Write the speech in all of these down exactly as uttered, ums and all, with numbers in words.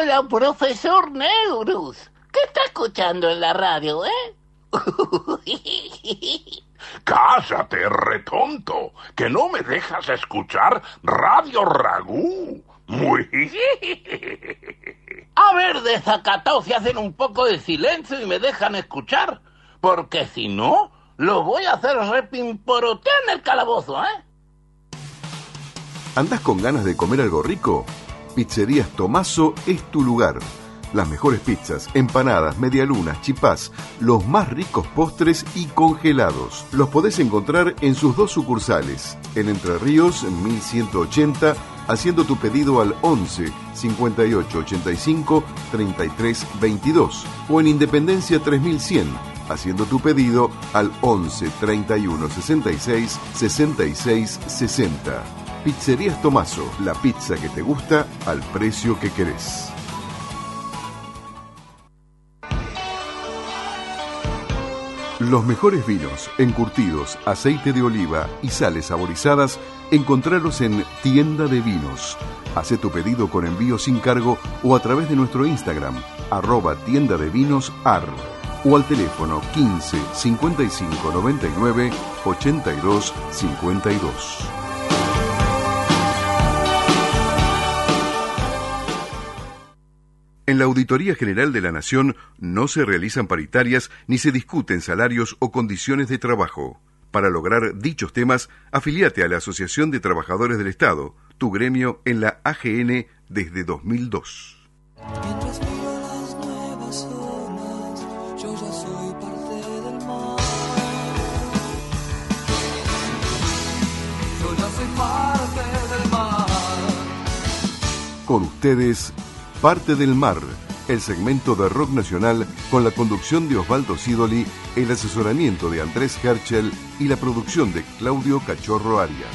Hola, profesor Neurus. ¿Qué está escuchando en la radio, eh? Cállate, retonto, que no me dejas escuchar Radio Ragú. Muy... A ver, desacatados, si hacen un poco de silencio y me dejan escuchar. Porque si no, los voy a hacer repimporotear en el calabozo, ¿eh? ¿Andás con ganas de comer algo rico? Pizzerías Tomaso es tu lugar. Las mejores pizzas, empanadas, medialunas, chipás, los más ricos postres y congelados. Los podés encontrar en sus dos sucursales, en Entre Ríos, mil ciento ochenta, haciendo tu pedido al once, cincuenta y ocho, ochenta y cinco, treinta y tres, veintidós, o en Independencia tres mil cien, haciendo tu pedido al once, treinta y uno, sesenta y seis, sesenta y seis, sesenta. Pizzerías Tomaso, la pizza que te gusta al precio que querés. Los mejores vinos, encurtidos, aceite de oliva y sales saborizadas, encontralos en Tienda de Vinos. Hacé tu pedido con envío sin cargo o a través de nuestro Instagram, arroba tienda de vinos ar, o al teléfono quince, cincuenta y cinco, noventa y nueve, ochenta y dos, cincuenta y dos. En la Auditoría General de la Nación no se realizan paritarias ni se discuten salarios o condiciones de trabajo. Para lograr dichos temas, afilíate a la Asociación de Trabajadores del Estado, tu gremio en la A G N desde dos mil dos. Mientras miro las nuevas olas, yo ya soy parte del mar. Yo ya soy parte del mar. Con ustedes, Parte del Mar, el segmento de rock nacional con la conducción de Osvaldo Sidoli, el asesoramiento de Andrés Herschel y la producción de Claudio Cachorro Arias.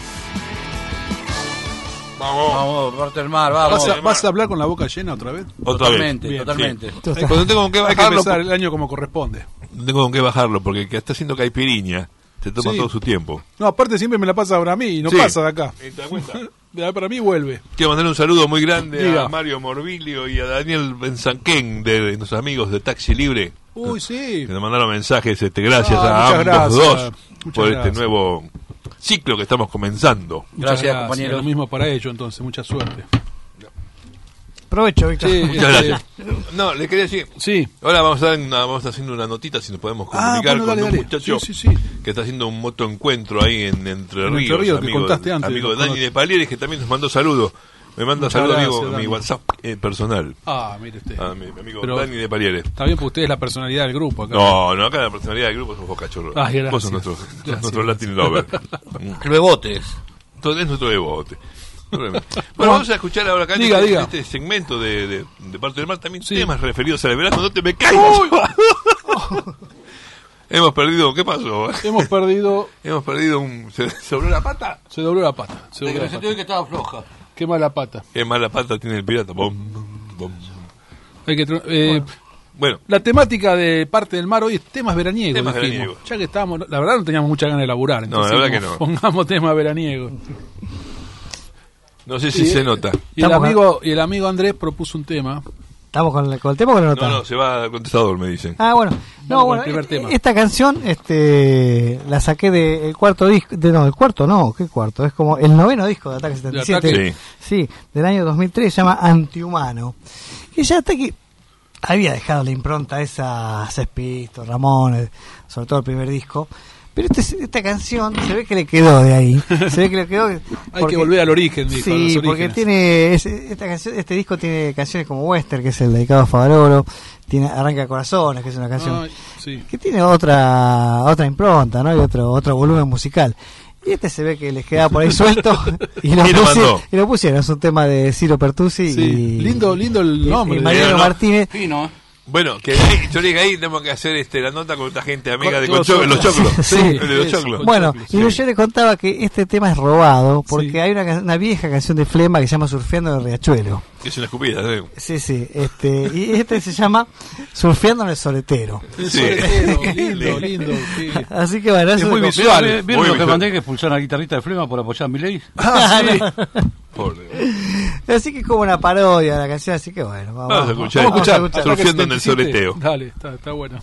Vamos, vamos, Parte del Mar, vamos. ¿Vas a, ¿Vas a hablar con la boca llena otra vez? Otra totalmente, vez. totalmente. Sí. Hay, Cuando tengo que hay que empezar el año como corresponde. Tengo con qué bajarlo, porque el que está haciendo caipiriña se toma sí. todo su tiempo. No, aparte siempre me la pasa ahora a mí y no sí. pasa de acá. ¿Te das cuenta? Para mí vuelve. Quiero mandar un saludo muy grande Diga. a Mario Morbilio y a Daniel Bensanquén, de nuestros amigos de Taxi Libre. Uy, sí. Que nos mandaron mensajes, este, gracias ah, a ambos gracias. dos muchas por gracias. este nuevo ciclo que estamos comenzando. Muchas gracias, gracias, compañeros. Lo mismo para ellos, entonces, mucha suerte. Provecho, Víctor. Sí, muchas este... gracias. No, le quería decir. Sí. Ahora vamos a dar una, vamos a haciendo una notita si nos podemos comunicar ah, bueno, con dale, un dale. muchacho sí, sí, sí. que está haciendo un motoencuentro ahí en Entre en Ríos. Entre Ríos amigo, que contaste antes. Amigo de Dani de Palieres, que también nos mandó saludos. Me manda saludos, amigo, a mi WhatsApp eh, personal. Ah, mire usted. A mi, mi amigo Pero Dani de Palieres. Está bien, porque usted es la personalidad del grupo acá. No, no, acá la personalidad del grupo sos vos, cachorro. Ah, gracias. Vos sos nuestro, sos nuestro Latin Lover. Bebotes. Es nuestro bebote. Bueno, vamos a escuchar ahora acá diga, en, diga. este segmento de, de, de Parte del Mar también sí. temas referidos al verano. No te me caigas. Hemos perdido, ¿qué pasó? Hemos perdido. Hemos perdido un. ¿Se, se dobló la pata? Se dobló la pata. Se dobló de la que pata. se que estaba floja. Qué mala pata. Qué mala pata tiene el pirata. Bom, bom. Hay que. Eh, bueno. Bueno, la temática de Parte del Mar hoy es temas veraniegos. Temas dijimos. veraniegos. Ya que estábamos, la verdad no teníamos mucha ganas de laburar. No, la verdad que no. Pongamos temas veraniegos. No sé si y, se nota. Y el, amigo, y el amigo Andrés propuso un tema. ¿Estamos con el, con el tema o con la nota? No, no, se va al contestador, me dicen. Ah, bueno. No, bueno, primer tema. Esta canción este la saqué del cuarto disco. De, no, el cuarto no, ¿qué cuarto? Es como el noveno disco de Ataque setenta y siete. ¿De Ataque? Sí. sí, del año dos mil tres, se llama Antihumano. Y ya hasta que había dejado la impronta esa, Sex Pistols, Ramones, sobre todo el primer disco. Pero este, esta canción se ve que le quedó de ahí. Se ve que le quedó. Hay porque, que volver al origen, dijo. Sí, porque tiene es, esta canción, este disco tiene canciones como Western, que es el dedicado a Favaloro, tiene Arranca Corazones, que es una canción Ay, sí. que tiene otra otra impronta, ¿no? Y otro otro volumen musical. Y este se ve que les quedaba por ahí suelto y lo, y lo, pusieron, y lo pusieron. Es un tema de Ciro Pertusi sí. y lindo lindo el nombre. Y, y Mariano no, Martínez. Fino, ¿eh? Bueno, que ahí, yo le digo ahí tenemos que hacer este la nota con esta gente amiga de los, Concho, los choclos. Sí, el de los eso, choclos. Bueno, sí. y yo le contaba que este tema es robado porque sí. hay una, una vieja canción de Flema que se llama Surfeando en el Riachuelo. Es una escupida, ¿eh? Sí, sí, este, y este se llama Surfeando en el Soletero. El Sí. soletero, lindo, lindo. Sí. Así que bueno, eso es muy de- visual. ¿Vieron Muy lo que visual. mandé que expulsaron a la guitarrista de Flema por apoyar a Milei? Ah, sí. Por Dios. Así que es como una parodia de la canción, así que bueno, vamos, Vamos a escuchar, vamos a escuchar, surfeando en el soleteo. Dale, está, está bueno.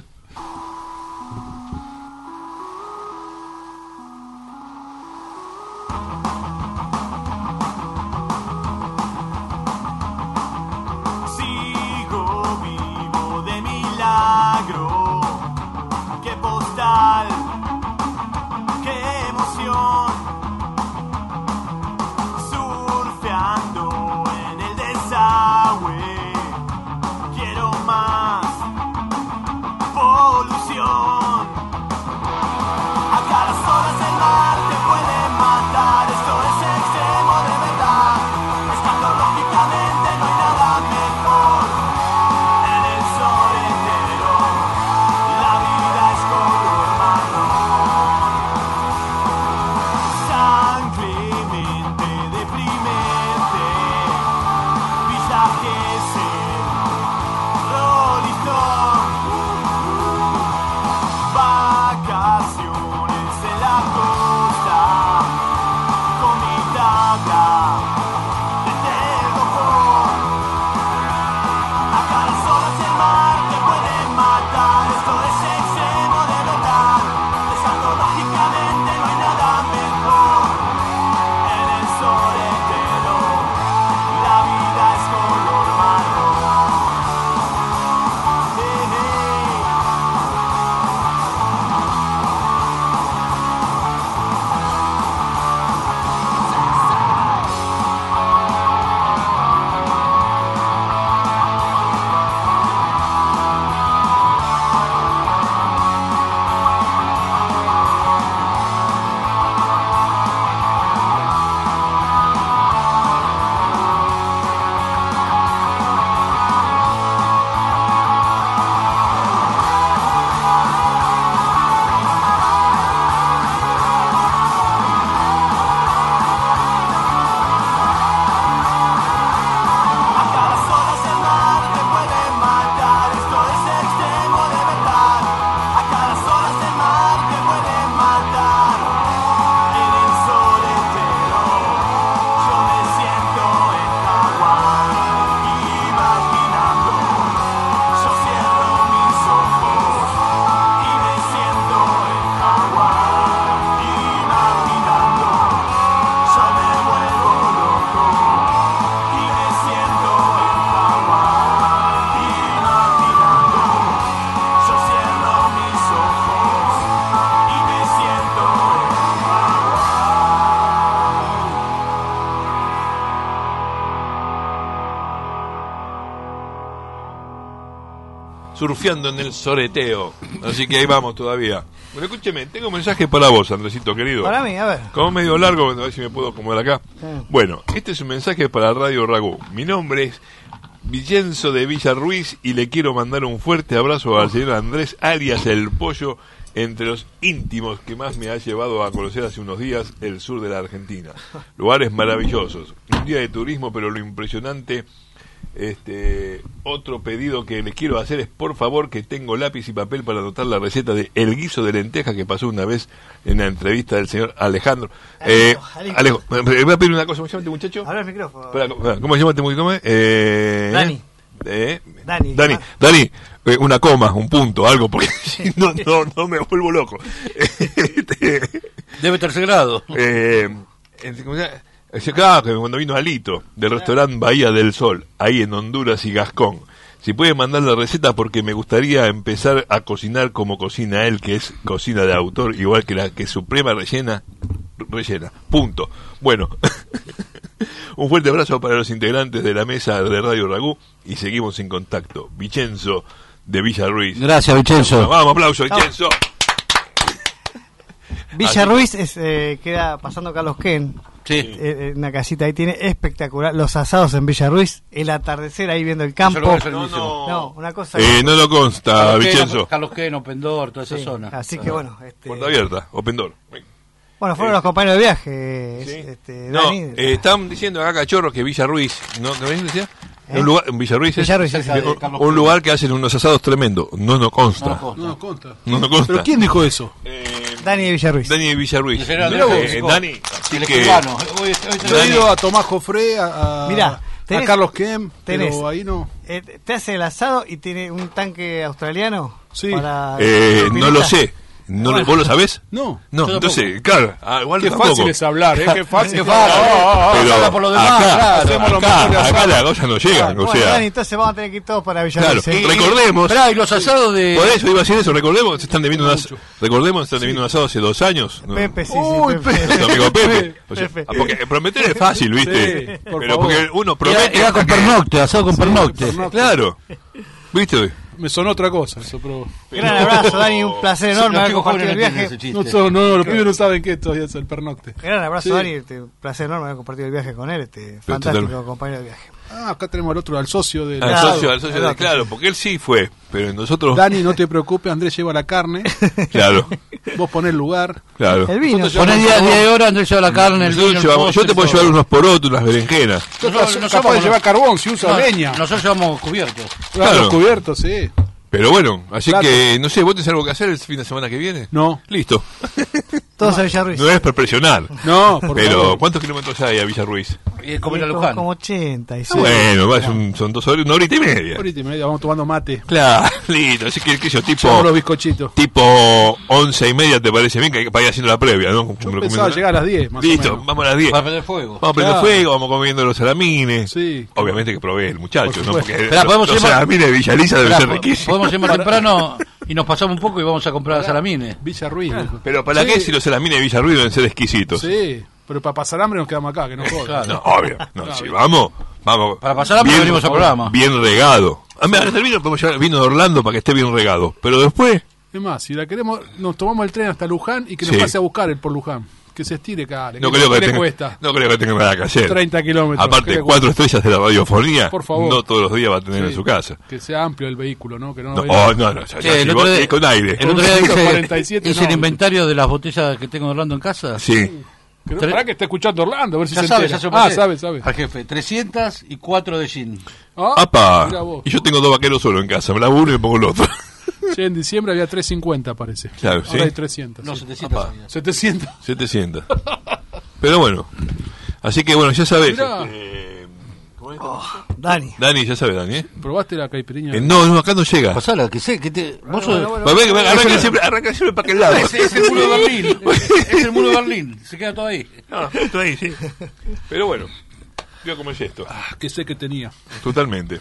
Sigo vivo de milagro. Qué postal, qué emoción. Surfeando en el desagüe. Quiero más polución. Acá las olas del mar te pueden matar. Esto es extremo de verdad. Escatológicamente no hay nada mejor. En el sol entero la vida es color marrón. San Clemente deprimente. Villa Gesell, Rolling Stone. Vacaciones en la costa con mi tabla de terror. Acá las olas del mar te pueden matar. Esto es extremo de verdad. Escatológicamente no hay nada mejor. En el sol entero la vida es color marrón. Hey, hey. Acá las olas del mar te pueden matar. Esto es extremo de verdad. Acá las olas del mar te pueden matar. En el sol entero yo me siento en Hawái. Imaginando, yo cierro mis ojos y me siento en Hawái. Imaginando, yo me vuelvo loco y me siento en Hawái. Imaginando, yo cierro mis ojos y me siento en Surfeando en el soreteo. Así que ahí vamos todavía. Bueno, escúcheme, tengo un mensaje para vos, Andresito querido. Para mí, a ver. Como medio largo, a ver si me puedo acomodar acá. Sí. Bueno, este es un mensaje para Radio Ragú. Mi nombre es Vicenzo de Villa Ruiz y le quiero mandar un fuerte abrazo al señor Andrés alias El Pollo, entre los íntimos que más me ha llevado a conocer hace unos días el sur de la Argentina. Lugares maravillosos. Un día de turismo, pero lo impresionante... Este otro pedido que les quiero hacer es, por favor, que tengo lápiz y papel para anotar la receta de el guiso de lenteja que pasó una vez en la entrevista del señor Alejandro. Eh, Alejo, me voy a pedir una cosa. ¿Cómo se llama este muchacho? Habla el micrófono. Espera, ¿cómo se llama este muchacho? Eh, Dani. Eh, Dani. Dani, Dani, eh, una coma, un punto, algo, porque si no, no, no me vuelvo loco. Este, Debe tercer grado. eh, ¿cómo se llama? Ese claro, que cuando vino Alito, del restaurante Bahía del Sol, ahí en Honduras y Gascón. Si puede mandar la receta, porque me gustaría empezar a cocinar como cocina él, que es cocina de autor, igual que la que Suprema rellena, rellena, punto. Bueno, un fuerte abrazo para los integrantes de la mesa de Radio Ragú, y seguimos en contacto. Vicenzo de Villa Ruiz. Gracias, Vicenzo. Vamos, aplauso, Vicenzo. Villa Ruiz es, eh, queda pasando Carlos Ken. Sí. Eh, una casita ahí tiene espectacular. Los asados en Villa Ruiz, el atardecer ahí viendo el campo. Eso No, lo no. No, una cosa. Eh, no lo consta, Carlos Vicenzo. Queno, Carlos Queno, Pendor, toda esa Sí, zona. así que bueno. Este, Puerta abierta, open door. bueno, fueron Eh, los compañeros de viaje. Sí. Este, No, Dani, eh, están diciendo acá, cachorros, que Villa Ruiz, ¿no? ¿No ves, decía? ¿Eh? Un lugar, en Villa Ruiz, es- Villa Ruiz, cerca sí. de Carlos un Queno. lugar que hacen unos asados tremendos. No nos consta. No nos consta. No nos consta. No nos consta. ¿Pero quién dijo eso? Eh, Dani de Villarruiz. Dani de Villarruiz. Mirá Mirá vos, vos, Dani. Así El que, escribano. Hoy, hoy Yo he ido a Tomás Jofré, a, a, Mirá, tenés- a Carlos Kem, tenés- pero ahí no. Eh, ¿Te hace el asado y tiene un tanque australiano? Sí. Para eh, para no lo pirata? sé. No, lo- ¿Vos lo sabés? No. No, Yo entonces, claro, ah, igual Qué tampoco. fácil es hablar, ¿eh? Qué fácil. Qué fácil. Pero Habla por lo demás, acá, claro. Hacemos lo acá, mejor de acá asado. las cosas no llegan, Bueno, o sea, Dani, entonces vamos a tener que ir todos para claro, Villarruiz. ¿eh? recordemos, Esperá, y los asados de... por eso iba a decir eso, recordemos, se están debiendo un as- recordemos, se están debiendo un asado hace dos años. No, Pepe, sí, sí, Uy, Pepe. nuestro amigo Pepe. O sea, Pepe. ah, porque prometer es fácil, ¿viste? Sí, por Pero favor. porque uno Era, promete. era con pernocte, asado con pernocte. pernocte. Claro. ¿Viste? Me sonó otra cosa eso, pero... Gran abrazo, Dani, un placer Sí, enorme los haber chicos compartido el jóvenes no viaje. entienden ese No, chiste. son- no, no, los pibes no saben qué todavía es el pernocte. Gran abrazo, Sí. Dani, este, un placer enorme haber compartido el viaje con él, este fantástico total- compañero de viaje. Ah, acá tenemos al otro, al socio del Al Claro, socio, al socio, claro, de, claro, porque él sí fue, pero nosotros, Dani, no te preocupes, Andrés lleva la carne, claro, vos ponés el lugar. claro. El vino. Nosotros Poné día, día de hora, Andrés lleva la carne, el Nosotros vino, el llevamos- postre, yo te puedo todo. llevar unos porotos, unas berenjenas. Capaz, no capaz somos- de llevar carbón si usa No, leña. Nosotros llevamos cubiertos. Claro. Los cubiertos, sí. Pero bueno, así Claro. que, no sé, ¿vos tenés algo que hacer el fin de semana que viene? No. Listo. Todos a Villarruiz. No es para presionar. No, por Pero, favor. ¿cuántos kilómetros hay a Villa Ruiz? Y comer a como, Luján. como ochenta y seis. Bueno, va, es un- son dos horas, una horita y media. Ahorita y media, vamos tomando mate. Claro, listo. Así que, que yo, Echamos tipo, los bizcochitos. tipo once y media, ¿te parece bien? Que para ir haciendo la previa, ¿no? Yo Como- pensaba como- llegar a las diez, más o Listo, menos. vamos a las diez. Para prender fuego. Vamos a prender Claro. fuego, vamos comiendo los salamines. Sí. Obviamente que probé el muchacho, Por ¿no? supuesto. Porque Esperá, los, podemos los ir más- salamines de Villaliza deben Esperá, ser po- riquísimos. podemos ir más temprano y nos pasamos un poco y vamos a comprar salamines. Villa Ruiz. dijo. Pero ¿para Sí. qué si los salamines de Villarruido deben ser exquisitos? Sí, pero para pasar hambre nos quedamos acá, que no joda. Claro. No, obvio. No, si vamos, vamos. Para pasar hambre venimos al programa. Bien regado. A mí, al vino podemos llevar vino de Orlando para que esté bien regado. Pero después, Es más, si la queremos, nos tomamos el tren hasta Luján y que nos Sí. pase a buscar el por Luján. Que se estire, cara. no que creo que, ¿qué le tenga, cuesta? no creo que tenga nada que hacer. treinta kilómetros. ¿qué Aparte, le cuatro estrellas de la radiofonía, Por favor. no todos los días va a tener Sí. en su casa. Que sea amplio el vehículo, ¿no? Que no, No, vaya- oh, no, no, ya, Sí, ya, el si otro vos día- tenés con aire. El otro día hice, cuarenta y siete, hice no. el inventario de las botellas que tengo de Orlando en casa. Sí. Que no- Tre- pará que está escuchando Orlando, a ver si Ya se sabes, entera. ya se lo Ah, pasé sabe, sabe. al jefe. trescientos y cuatro de gin. Ah, ¡Apa! mirá vos. Y yo tengo dos vaqueros solo en casa. Me lavo uno y me pongo el otro. Sí, en diciembre había trescientos cincuenta, parece. Claro, Ahora sí. hay trescientos. No, sí. setecientos. Apa. había. setecientos. setecientos. Pero bueno. Así que bueno, ya sabes. Mirá. este, ¿cómo es? Dani. Dani, ya sabes, Dani, ¿eh? ¿Probaste la caipirinha? Eh, no, no, acá no llega. Pasala, que sé, que te. Vos sos- bueno, bueno. Va, venga, venga, arranca siempre, arranca siempre para aquel lado. Es, es el muro de Berlín. Es el muro de Berlín. Se queda todo ahí. No, esto ahí, sí. Pero bueno, veo cómo es esto. Ah, que sé que tenía. Totalmente.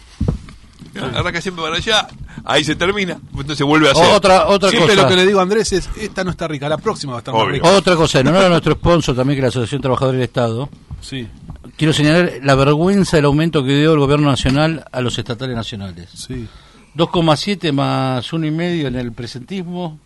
Arranca siempre para allá, ahí se termina, entonces vuelve a hacer. Otra, otra Siempre cosa. lo que le digo a Andrés es, esta no está rica, la próxima va a estar más Obvio. rica. Otra cosa, en honor a nuestro sponsor también, que es la Asociación Trabajadores del Estado, Sí, quiero señalar la vergüenza del aumento que dio el gobierno nacional a los estatales nacionales. sí. dos coma siete más uno y medio en el presentismo.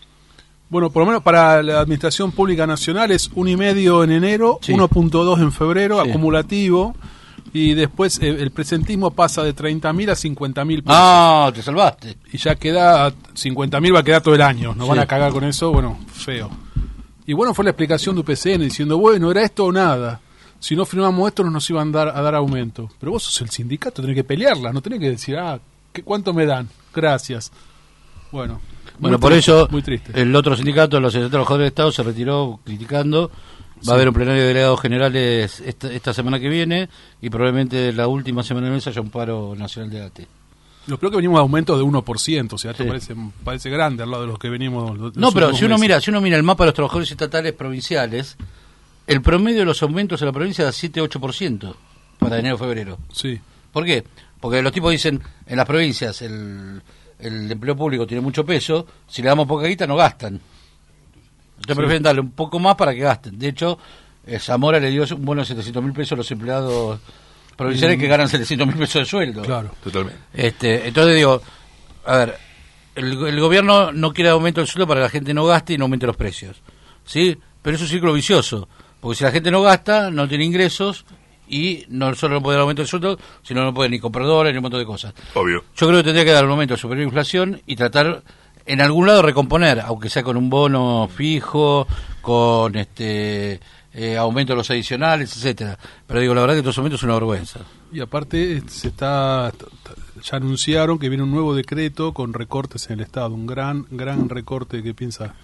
Bueno, por lo menos para la Administración Pública Nacional es un y medio en enero, Sí. uno punto dos en febrero, Sí. acumulativo, y después eh, el presentismo pasa de treinta mil a cincuenta mil pesos. Ah, te salvaste. Y ya queda, cincuenta mil va a quedar todo el año, nos Sí. van a cagar con eso, bueno, feo. Y bueno, fue la explicación de U P C N diciendo, bueno, era esto o nada. Si no firmamos esto no nos iban a dar, a dar aumento. Pero vos sos el sindicato, tenés que pelearla, no tenés que decir, ah, ¿qué, ¿cuánto me dan? Gracias. Bueno. Bueno, muy por triste, eso muy triste. el otro sindicato, la Asociación de Trabajadores del Estado, se retiró criticando. Va a haber un plenario de delegados generales esta, esta semana que viene y probablemente la última semana del mes haya un paro nacional de A T E. Lo peor que venimos de aumento de uno por ciento, o sea, esto Sí. parece, parece grande al lado de los que venimos. los No, pero últimos si uno meses. mira, si uno mira el mapa de los trabajadores estatales provinciales, el promedio de los aumentos en la provincia da siete a ocho por ciento para enero-febrero. Sí, ¿Por qué? Porque los tipos dicen, en las provincias el, el empleo público tiene mucho peso, si le damos poca guita no gastan. Entonces prefieren darle un poco más para que gasten. De hecho, eh, Zamora le dio un bono de setecientos mil pesos a los empleados provinciales que ganan setecientos mil pesos de sueldo. claro. Totalmente. Este, entonces digo, a ver, el, el gobierno no quiere aumento del sueldo para que la gente no gaste y no aumente los precios, ¿sí? Pero es un círculo vicioso, porque si la gente no gasta, no tiene ingresos y no solo no puede dar aumento del sueldo, sino no puede ni comprar dólares ni un montón de cosas. Obvio. Yo creo que tendría que dar un aumento de superior inflación y tratar en algún lado recomponer, aunque sea con un bono fijo, con este eh, aumento de los adicionales, etcétera. Pero digo, la verdad que todo ese aumento es una vergüenza. Y aparte se está, ya anunciaron que viene un nuevo decreto con recortes en el Estado, un gran, gran recorte que piensa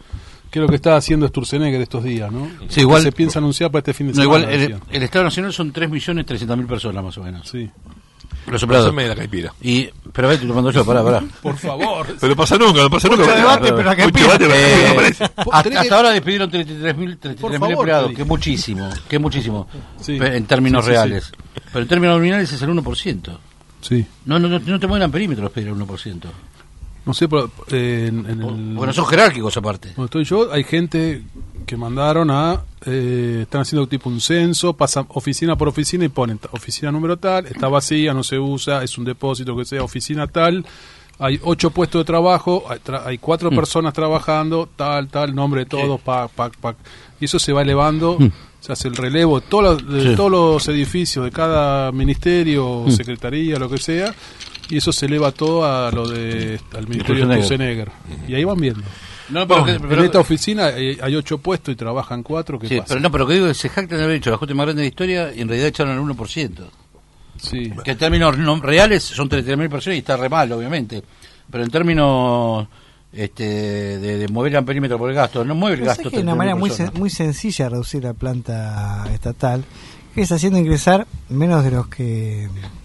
Que es lo que está haciendo Sturzenegger estos días, ¿no? Sí, igual- Que se piensa anunciar para este fin de No, semana. igual, el, decían. el Estado Nacional son tres millones trescientas mil personas más o menos. Sí. Los empleados. Pásame la caipira. Y, pero a ver, te lo mando yo, pará, pará. Por favor. Pero pasa nunca, no pasa nunca. Mucho debate, pero la Mucho caipira. debate, pero Eh, no aparece. hasta, tenés que- hasta ahora despidieron treinta y tres mil Por favor, empleados, te que es digo. muchísimo, que es muchísimo, Sí. pe- en términos Sí, sí, reales. Pero en términos nominales es el uno por ciento. Sí. No, no, no, no te mueven perímetros pedir el uno por ciento. No sé, pero eh, en, en el... Bueno, son jerárquicos aparte. Donde estoy yo, hay gente que mandaron a... Eh, están haciendo tipo un censo, pasan oficina por oficina y ponen ta- oficina número tal, está vacía, no se usa, es un depósito que sea oficina tal, hay ocho puestos de trabajo, hay, tra- hay cuatro Mm. personas trabajando, tal, tal, nombre de todos, Sí. pac, pac, pac. Y eso se va elevando, Mm. se hace el relevo de, todos los- de Sí. todos los edificios, de cada ministerio, Mm. secretaría, lo que sea, y eso se eleva todo a lo de al ministerio de Sturzenegger. Sturzenegger. Y ahí van viendo. No, pero, que- En pero- esta oficina hay, hay ocho puestos y trabajan cuatro. ¿Qué sí, pasa? pero no, pero lo que digo es que se jactan de haber hecho la ajuste más grande de la historia y en realidad echaron el uno por ciento. Sí. Que en términos no- reales son treinta y tres mil personas y está re mal, obviamente. Pero en términos este, de, de mover el perímetro por el gasto, no mueve el Pero gasto. sé que hay una manera muy, personas. sen- muy sencilla de reducir la planta estatal, que es haciendo ingresar menos de los que,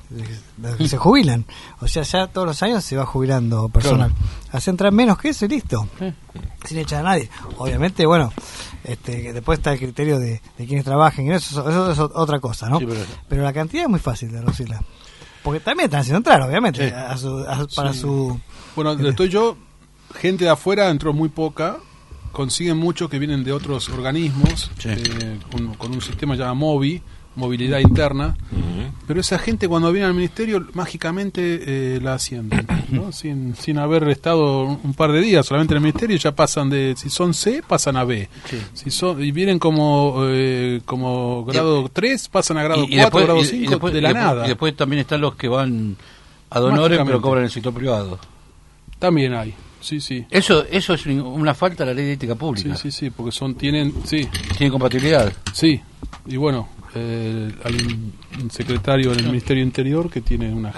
de los que se jubilan. O sea, ya todos los años se va jubilando personal. Hace entrar menos que eso y listo. Sí. Sin echar a nadie. Obviamente, bueno, este, que después está el criterio de, de quienes trabajen, y eso, eso es otra cosa, ¿no? Sí, pero- pero la cantidad es muy fácil de reducirla. Porque también están haciendo entrar, obviamente, Sí. a su- a- para Sí. su... Bueno, donde estoy yo, gente de afuera entró muy poca. Consiguen muchos que vienen de otros organismos, Sí. eh, con, con un sistema llamado MOVI, movilidad interna. Pero esa gente cuando viene al ministerio, mágicamente eh, la ascienden, ¿no? sin, sin haber estado un, un par de días solamente en el ministerio, ya pasan de, si son C, pasan a B. Sí. Si son, y vienen como eh, como grado tres, pasan a grado Y- y cuatro, después- grado y- y cinco, después- de y la después- nada. Y después también están los que van a donores, pero Mágicamente. cobran en el sector privado. También hay, sí, sí. Eso eso es un- una falta a la ley de ética Sí, pública. sí, sí, porque son, tienen, sí, Tiene compatibilidad. sí, y bueno, eh, hay un, un secretario en el Ministerio Interior que tiene una,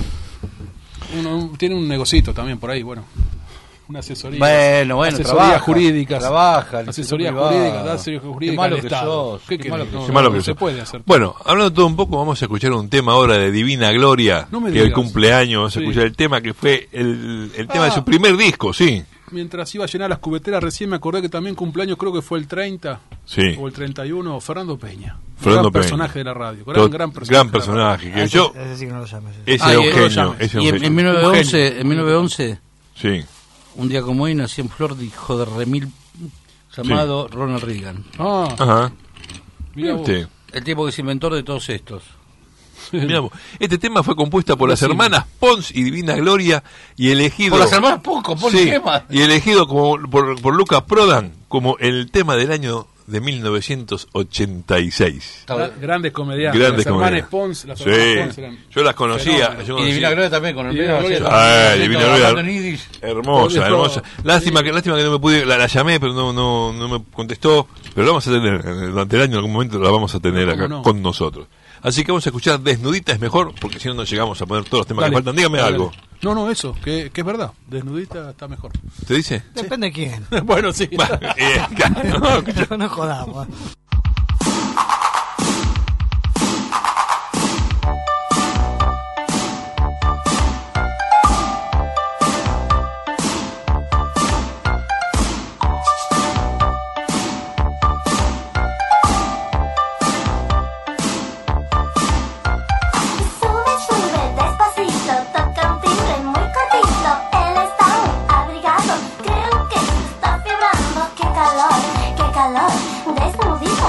uno- un- tiene un negocito también por ahí, bueno, una asesoría, Bueno, bueno, asesorías trabaja, jurídicas, trabaja, el asesorías sector privado. jurídicas, da asesoría jurídica Qué malo al que Estado. sos, ¿Qué qué querés? malo que No, sos. Qué malo no que se sos. puede hacer. Bueno, hablando de todo un poco, vamos a escuchar un tema ahora de Divina Gloria, No me que hoy digas. cumpleaños, vamos a Sí. escuchar el tema que fue el, el tema de Ah. su primer disco, sí. Mientras iba a llenar las cubeteras, recién me acordé que también cumpleaños, creo que fue el treinta Sí. o el treinta y uno, Fernando Peña. Fernando gran Peña. personaje de la radio. Gran, Tot- gran personaje. gran de la personaje, radio. que Ah, yo, ese- ese sí que no lo llames. ese Ah, es y- un no lo genio, llames. ese es Y un en, en genio. mil novecientos once, en mil novecientos once, Sí. un día como hoy, nació en Flor de hijo de remil llamado Ronald Reagan. Ah, Ajá. mirá vos. Sí. El tipo que es inventor de todos estos. Mirá vos. Este tema fue compuesto por las Decime. hermanas Pons y Divina Gloria y elegido Por las hermanas Poco, por Sí, el tema. y elegido como por, por Lucas Prodan como el tema del año de mil novecientos ochenta y seis. Gra- Grandes comediantes. Grandes las hermanas comediantes. Pons, las Sí, hermanas Pons eran yo las conocía. fenómenos. yo Y conocía- Divina Gloria también con el Y Divina pelo. Gloria así, también. así, Divina todo Gloria. hablando en yiddish. Hermosa, Por hermosa. eso, Lástima sí. que lástima que no me pude, la, la llamé, pero no, no, no me contestó. Pero la vamos a tener eh, durante el año, en algún momento la vamos a tener ¿Cómo acá no? con nosotros. Así que vamos a escuchar Desnudita es mejor, porque si no, no llegamos a poner todos los temas Dale, que faltan. Dígame dale. algo. No, no, eso, que, que es verdad. Desnudita está mejor. ¿Te dice? Depende de quién. bueno, sí. Eh, claro, no, escucha. No, no jodamos. Sube, sube, despacito, toca un timbre muy cortito. Él está muy abrigado, creo que está fibrando. ¡Qué calor, qué calor! Desnudito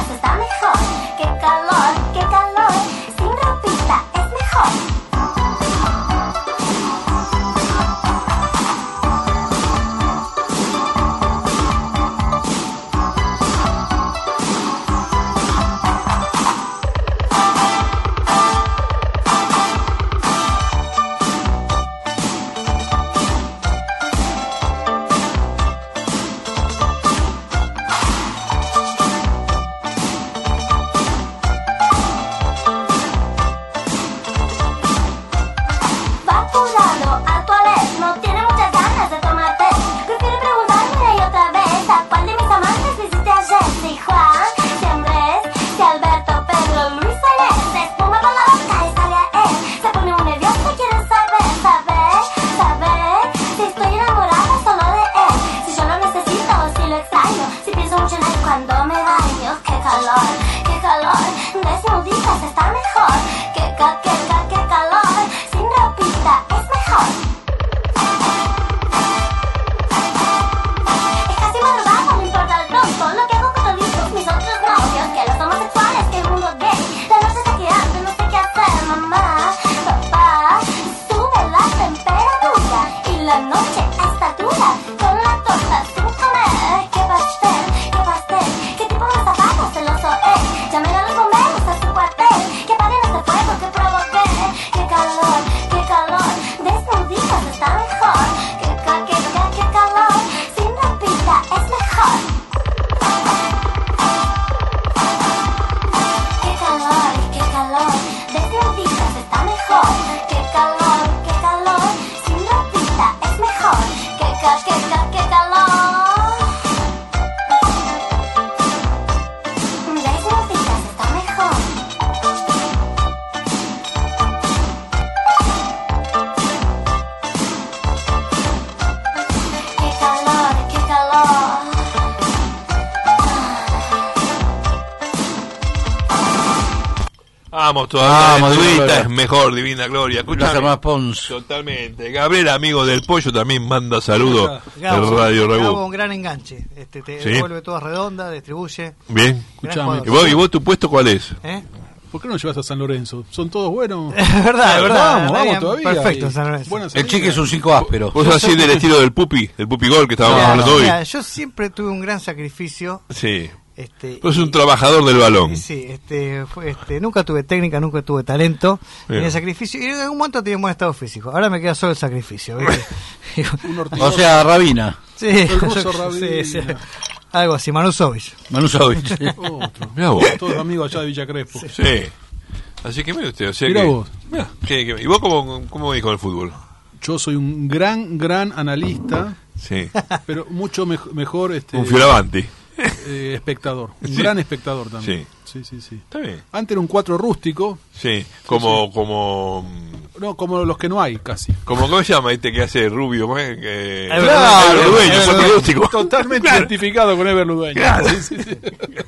Vamos todavía. Vamos, de Divina Tuita Gloria. es mejor, Divina Gloria. Gracias, Escuchame. más Pons. Totalmente. Gabriel, amigo del Pollo, también manda saludos Gabo, del Radio Gabo, Ragú. un gran enganche. Este, te Sí. devuelve toda redonda, distribuye. Bien. Escuchame. ¿Y vos, ¿Y vos tu puesto cuál es? ¿Eh? ¿Por qué no llevas a San Lorenzo? ¿Son todos buenos? Es verdad, es verdad. Vamos, está vamos bien, todavía. Perfecto, Y San Lorenzo. buenas El chique es un cinco áspero. Vos sos así del estilo del Pupi, del Pupi Gol que estábamos Mira, hablando hoy. mira, yo siempre tuve un gran sacrificio. Sí. Este, Vos sos un trabajador del balón. Sí, este, fue, este, nunca tuve técnica, nunca tuve talento, Bien. ni el sacrificio, y en algún momento tenía un buen estado físico. Ahora me queda solo el sacrificio. ¿viste? Un O ortigoso. sea, Rabina. sí, El yo- ruso sí, Rabina. sí, algo así, Manusovich. Manusovich. Otro. Mirá vos. Todos amigos allá de Villa Crespo. Sí. Así que mire usted, o sea Mirá que... vos. Mirá, que- que- ¿Y vos cómo, cómo venís con el fútbol? Yo soy un gran, gran analista, Sí. pero mucho mej- mejor este, Un Fioravanti. eh, espectador. Un Sí. gran espectador también. Sí. Sí, sí, sí. Está bien. Antes era un cuatro rústico, Sí. Como, como... no como los que no hay casi. como ¿Cómo se llama este que hace Rubio? ¿Cómo es? Que... Es verdad, el es dueño, verdad. cuatro rústico. Totalmente Claro. identificado con Ever Ludueño. Claro. Sí, sí, sí.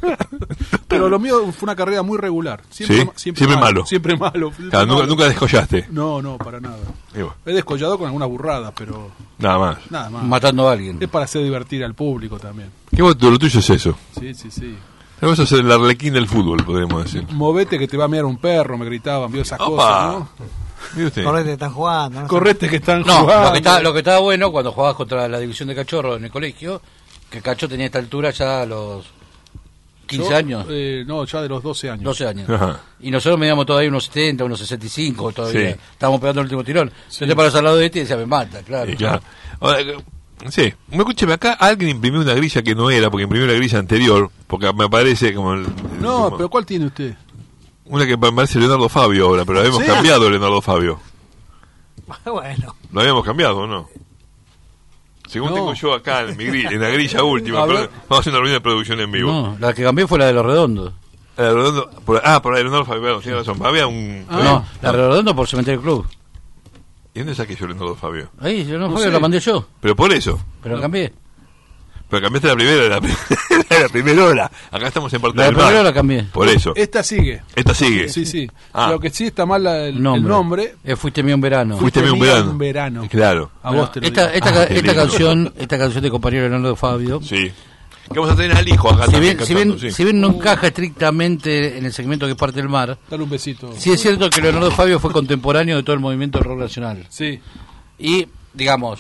Pero lo mío fue una carrera muy regular. Siempre, Sí, ma- siempre, siempre malo. malo. Siempre malo. siempre Claro, nunca, malo. nunca descollaste. No, no, para nada. Y bueno, He descollado con alguna burrada, pero nada más. nada más. Matando a alguien. Es para hacer divertir al público también. ¿Qué vos, lo tuyo es eso? Sí, sí, sí. Vamos a hacer el arlequín del fútbol, podríamos decir. Movete que te va a mirar un perro, me gritaban, vio esas Opa. cosas, ¿no? Mire usted. Correte, están jugando. No sé. Correte que están No, jugando. lo que, estaba, lo que estaba bueno cuando jugabas contra la división de cachorro en el colegio, que Cacho tenía esta altura ya a los quince Yo, años, eh, no, ya de los doce años. doce años. Ajá. Y nosotros medíamos todavía unos setenta, unos sesenta y cinco todavía. Sí. Estábamos pegando el último tirón. Entonces te paras al lado de este y decía, me mata, claro. Sí, claro. Ahora, eh, sí, me escúcheme, acá alguien imprimió una grilla que no era, porque imprimió la grilla anterior, porque me parece como... el- No, como- pero ¿cuál tiene usted? Una que me parece Leonardo Fabio ahora, pero habíamos Sí. cambiado Leonardo Fabio. Bueno, Lo habíamos cambiado, ¿o no? Según No. tengo yo acá en, mi grilla, en la grilla última, A pero ver. vamos a hacer una reunión de producción en vivo. No, la que cambié fue la de los redondos. Eh, Redondo- por- ah, por ahí Leonardo Fabio, perdón, tiene razón. Había un... Ah. No, la de los redondos por Cementerio Club. ¿Y dónde saqué yo Leonardo Fabio? Ahí, yo no, No Fabio, sé. la mandé yo, Pero por eso. pero la cambié. Pero cambiaste la primera de la, de la primera hora. Acá estamos en parte La de del mar. primero la cambié. Por eso. Esta sigue. Esta sigue. Sí, sí. Ah. Lo que sí está mal la- el, el Nombre. nombre. Eh, fuiste mío un verano. Fuiste Fuiste un mía verano. un verano. Claro. A vos te lo Esta, digo. esta, Ah, ca- qué esta lindo. canción, esta canción de compañero Leonardo Fabio, Sí. Que vamos a tener al hijo acá si también bien, si bien, cantando, sí. si bien no encaja estrictamente en el segmento que parte del mar, Dale un besito. sí es cierto que Leonardo Fabio fue contemporáneo de todo el movimiento del rock nacional. Sí. Y, digamos,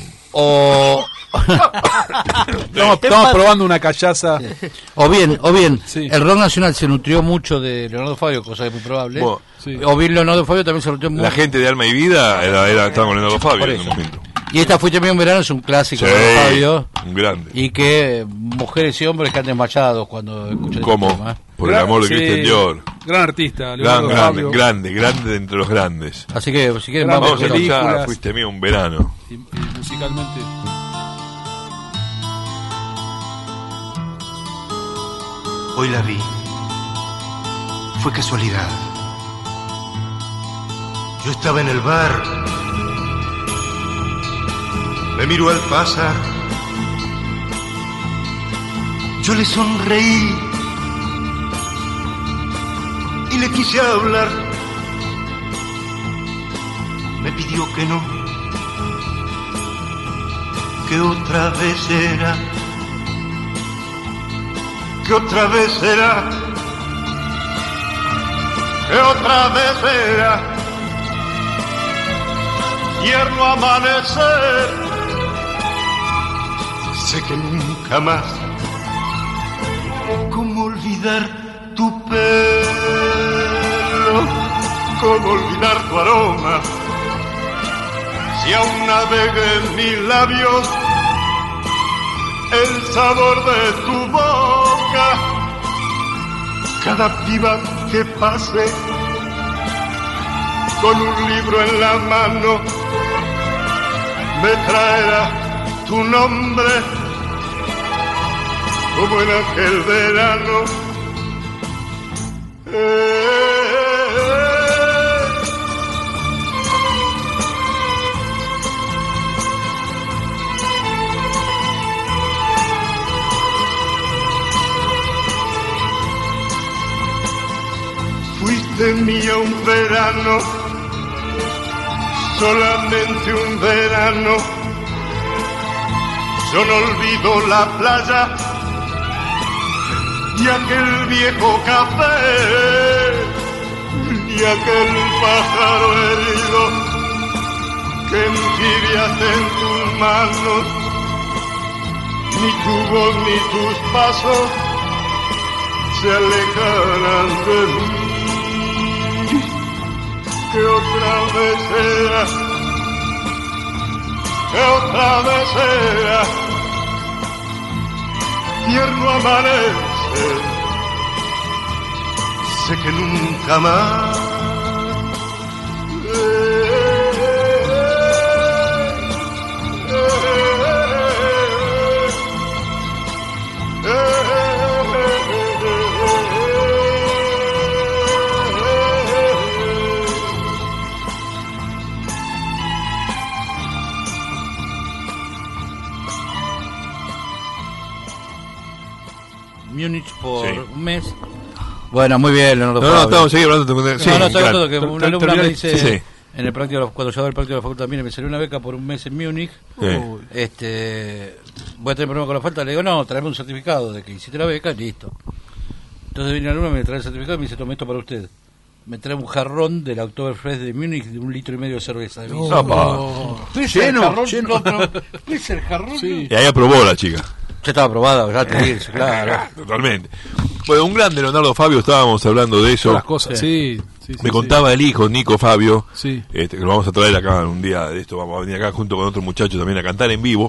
o, Estamos, estamos probando una callaza. o bien, o bien, Sí. el rock nacional se nutrió mucho de Leonardo Fabio, cosa que es muy probable. Bueno, sí. O bien Leonardo Fabio también se nutrió mucho. La gente de Alma y Vida era, era, estaba con Leonardo Fabio Por en un eso. momento. Y esta Fuiste mío un verano es un clásico Sí, de Leonardo Fabio. un grande. Y que mujeres y hombres quedan desmayados cuando escuchan ¿Cómo? este tema. Por el Gran- amor de sí, Cristian Dior. Gran artista, Gran, Leonardo grande, Fabio. grande, grande de entre los grandes. Así que, si quieren, Grandes vamos Vamos a a películas. escuchar Fuiste mío un verano. Y, y musicalmente. Hoy la vi. Fue casualidad. Yo estaba en el bar. Me miró al pasar. Yo le sonreí y le quise hablar. Me pidió que no, que otra vez era, que otra vez era, que otra vez era, tierno amanecer. Sé que nunca más. ¿Cómo olvidar tu pelo? ¿Cómo olvidar tu aroma? Si aún navega en mis labios el sabor de tu boca, cada piba que pase con un libro en la mano me traerá tu nombre, como en aquel verano. Eh, eh, Fuiste tenía un verano, solamente un verano. Yo no olvido la playa y aquel viejo café y aquel pájaro herido que envidiaste en tus manos. Ni tu voz ni tus pasos se alejarán de mí. Que otra vez sea, que otra vez sea tierno amanece, sé que nunca más. Múnich por Sí. un mes. Bueno, muy bien, Leonardo No, no, Fabio. estamos seguimos hablando de... Sí, no, no, está claro. todo que Ter- una alumna terminé- me dice sí, sí. en el práctico, cuando yo hago el práctico de la facultad también me salió una beca por un mes en Múnich. Sí. Uy, este, voy a tener problemas con la falta, le digo, no, traeme un certificado de que hiciste la beca, listo. Entonces viene la alumna, me trae el certificado y me dice, tome esto para usted. Me trae un jarrón del Oktoberfest de Múnich de un litro y medio de cerveza. De Oh. Apa. ¿Puede ser Lleno, el jarrón? lleno. No, pero, ¿puede ser el jarrón? Sí. Y ahí aprobó la chica. Ya estaba aprobada, ya te dice, claro. Totalmente. Bueno, un grande Leonardo Fabio, estábamos hablando de eso. Todas las cosas, sí. sí, sí, Me sí. contaba el hijo, Nico Fabio, Sí. este, que lo vamos a traer acá un día de esto, vamos a venir acá junto con otro muchacho también a cantar en vivo,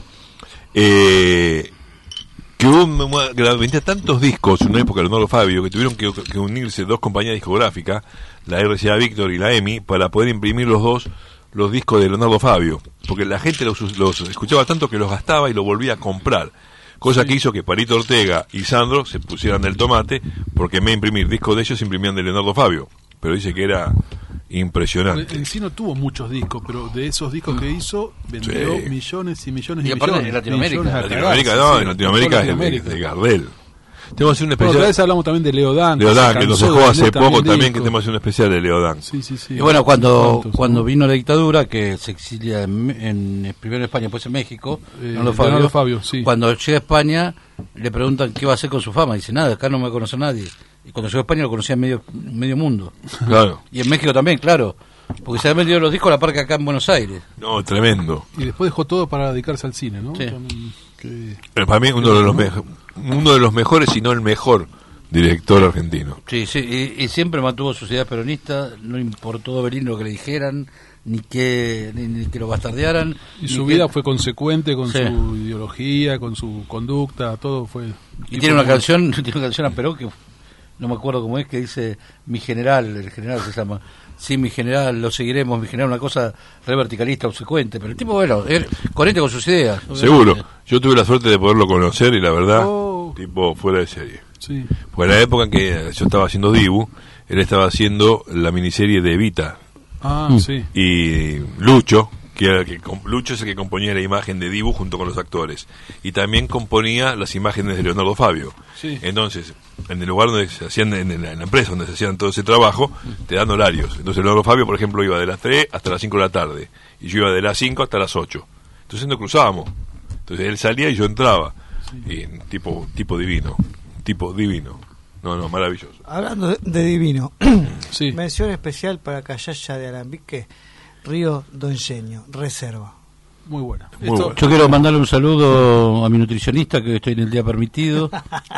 eh, que hubo una- que vendía tantos discos en una época de Leonardo Fabio que tuvieron que, que unirse dos compañías discográficas, la R C A Victor y la E M I, para poder imprimir los dos los discos de Leonardo Fabio, porque la gente los, los escuchaba tanto que los gastaba y los volvía a comprar. Cosa Sí. que hizo que Parito Ortega y Sandro se pusieran del tomate, porque en vez de imprimir discos de ellos, imprimían de Leonardo Fabio. Pero dice que era impresionante. En sí no tuvo muchos discos, pero de esos discos que hizo, vendió Sí. millones y millones y, Y aparte millones. en Latinoamérica. millones a Latinoamérica, cagarse, no, sí. en Latinoamérica es de, Latinoamérica. de Gardel. Tenemos que hacer un Bueno, otra especial vez hablamos también de Leodán. Leodán, se que nos cansó dejó de hace vender poco también, que discos. tenemos que hacer un especial de Leodán. Sí, sí, sí. Y bueno, cuando ¿Cuántos, cuando no? vino la dictadura, que se exilia en, en- primero en España, después en México, Eh, Leonardo Fabio, Leonardo Fabio, sí. cuando llega a España, le preguntan qué va a hacer con su fama. Dice, nada, acá no me conoce nadie. Y cuando llegó a España lo conocía medio, medio mundo. Claro. Y en México también, claro. Porque se han vendido los discos a la par que acá en Buenos Aires. No, tremendo. Y después dejó todo para dedicarse al cine, ¿no? Sí. También, que- Pero para mí uno de los mejo- uno de los mejores, si no el mejor director argentino. Sí, sí, y, y siempre mantuvo su sociedad peronista, no importó Belín lo que le dijeran, ni que ni, ni que lo bastardearan. Y ni su que- vida fue consecuente con Sí. su ideología, con su conducta, todo fue... Y tiene una canción, tiene una canción a Perón que no me acuerdo cómo es, que dice mi general, el general se llama, sí, mi general, lo seguiremos, mi general, una cosa re verticalista, obsecuente, pero el tipo, bueno, era coherente con sus ideas. Seguro. obviamente. Yo tuve la suerte de poderlo conocer y la verdad, Oh. tipo fuera de serie. Sí. Fue la época en que yo estaba haciendo Dibu, él estaba haciendo la miniserie de Evita. Ah, sí. Y Lucho, que era el que com- Lucho es el que componía la imagen de Dibu junto con los actores. Y también componía las imágenes de Leonardo Fabio. Sí. Entonces, en el lugar donde se hacían, en la, en la empresa donde se hacían todo ese trabajo, te dan horarios. Entonces Leonardo Fabio, por ejemplo, iba de las tres hasta las cinco de la tarde. Y yo iba de las cinco hasta las ocho. Entonces nos cruzábamos. Entonces él salía y yo entraba. Y tipo, tipo divino. Tipo divino. No, no, maravilloso. Hablando de, de divino, Sí. mención especial para Callaya de Alambique, Río Donyeño, reserva. Muy buena. Muy Esto- bueno. Yo quiero mandarle un saludo a mi nutricionista, que hoy estoy en el día permitido.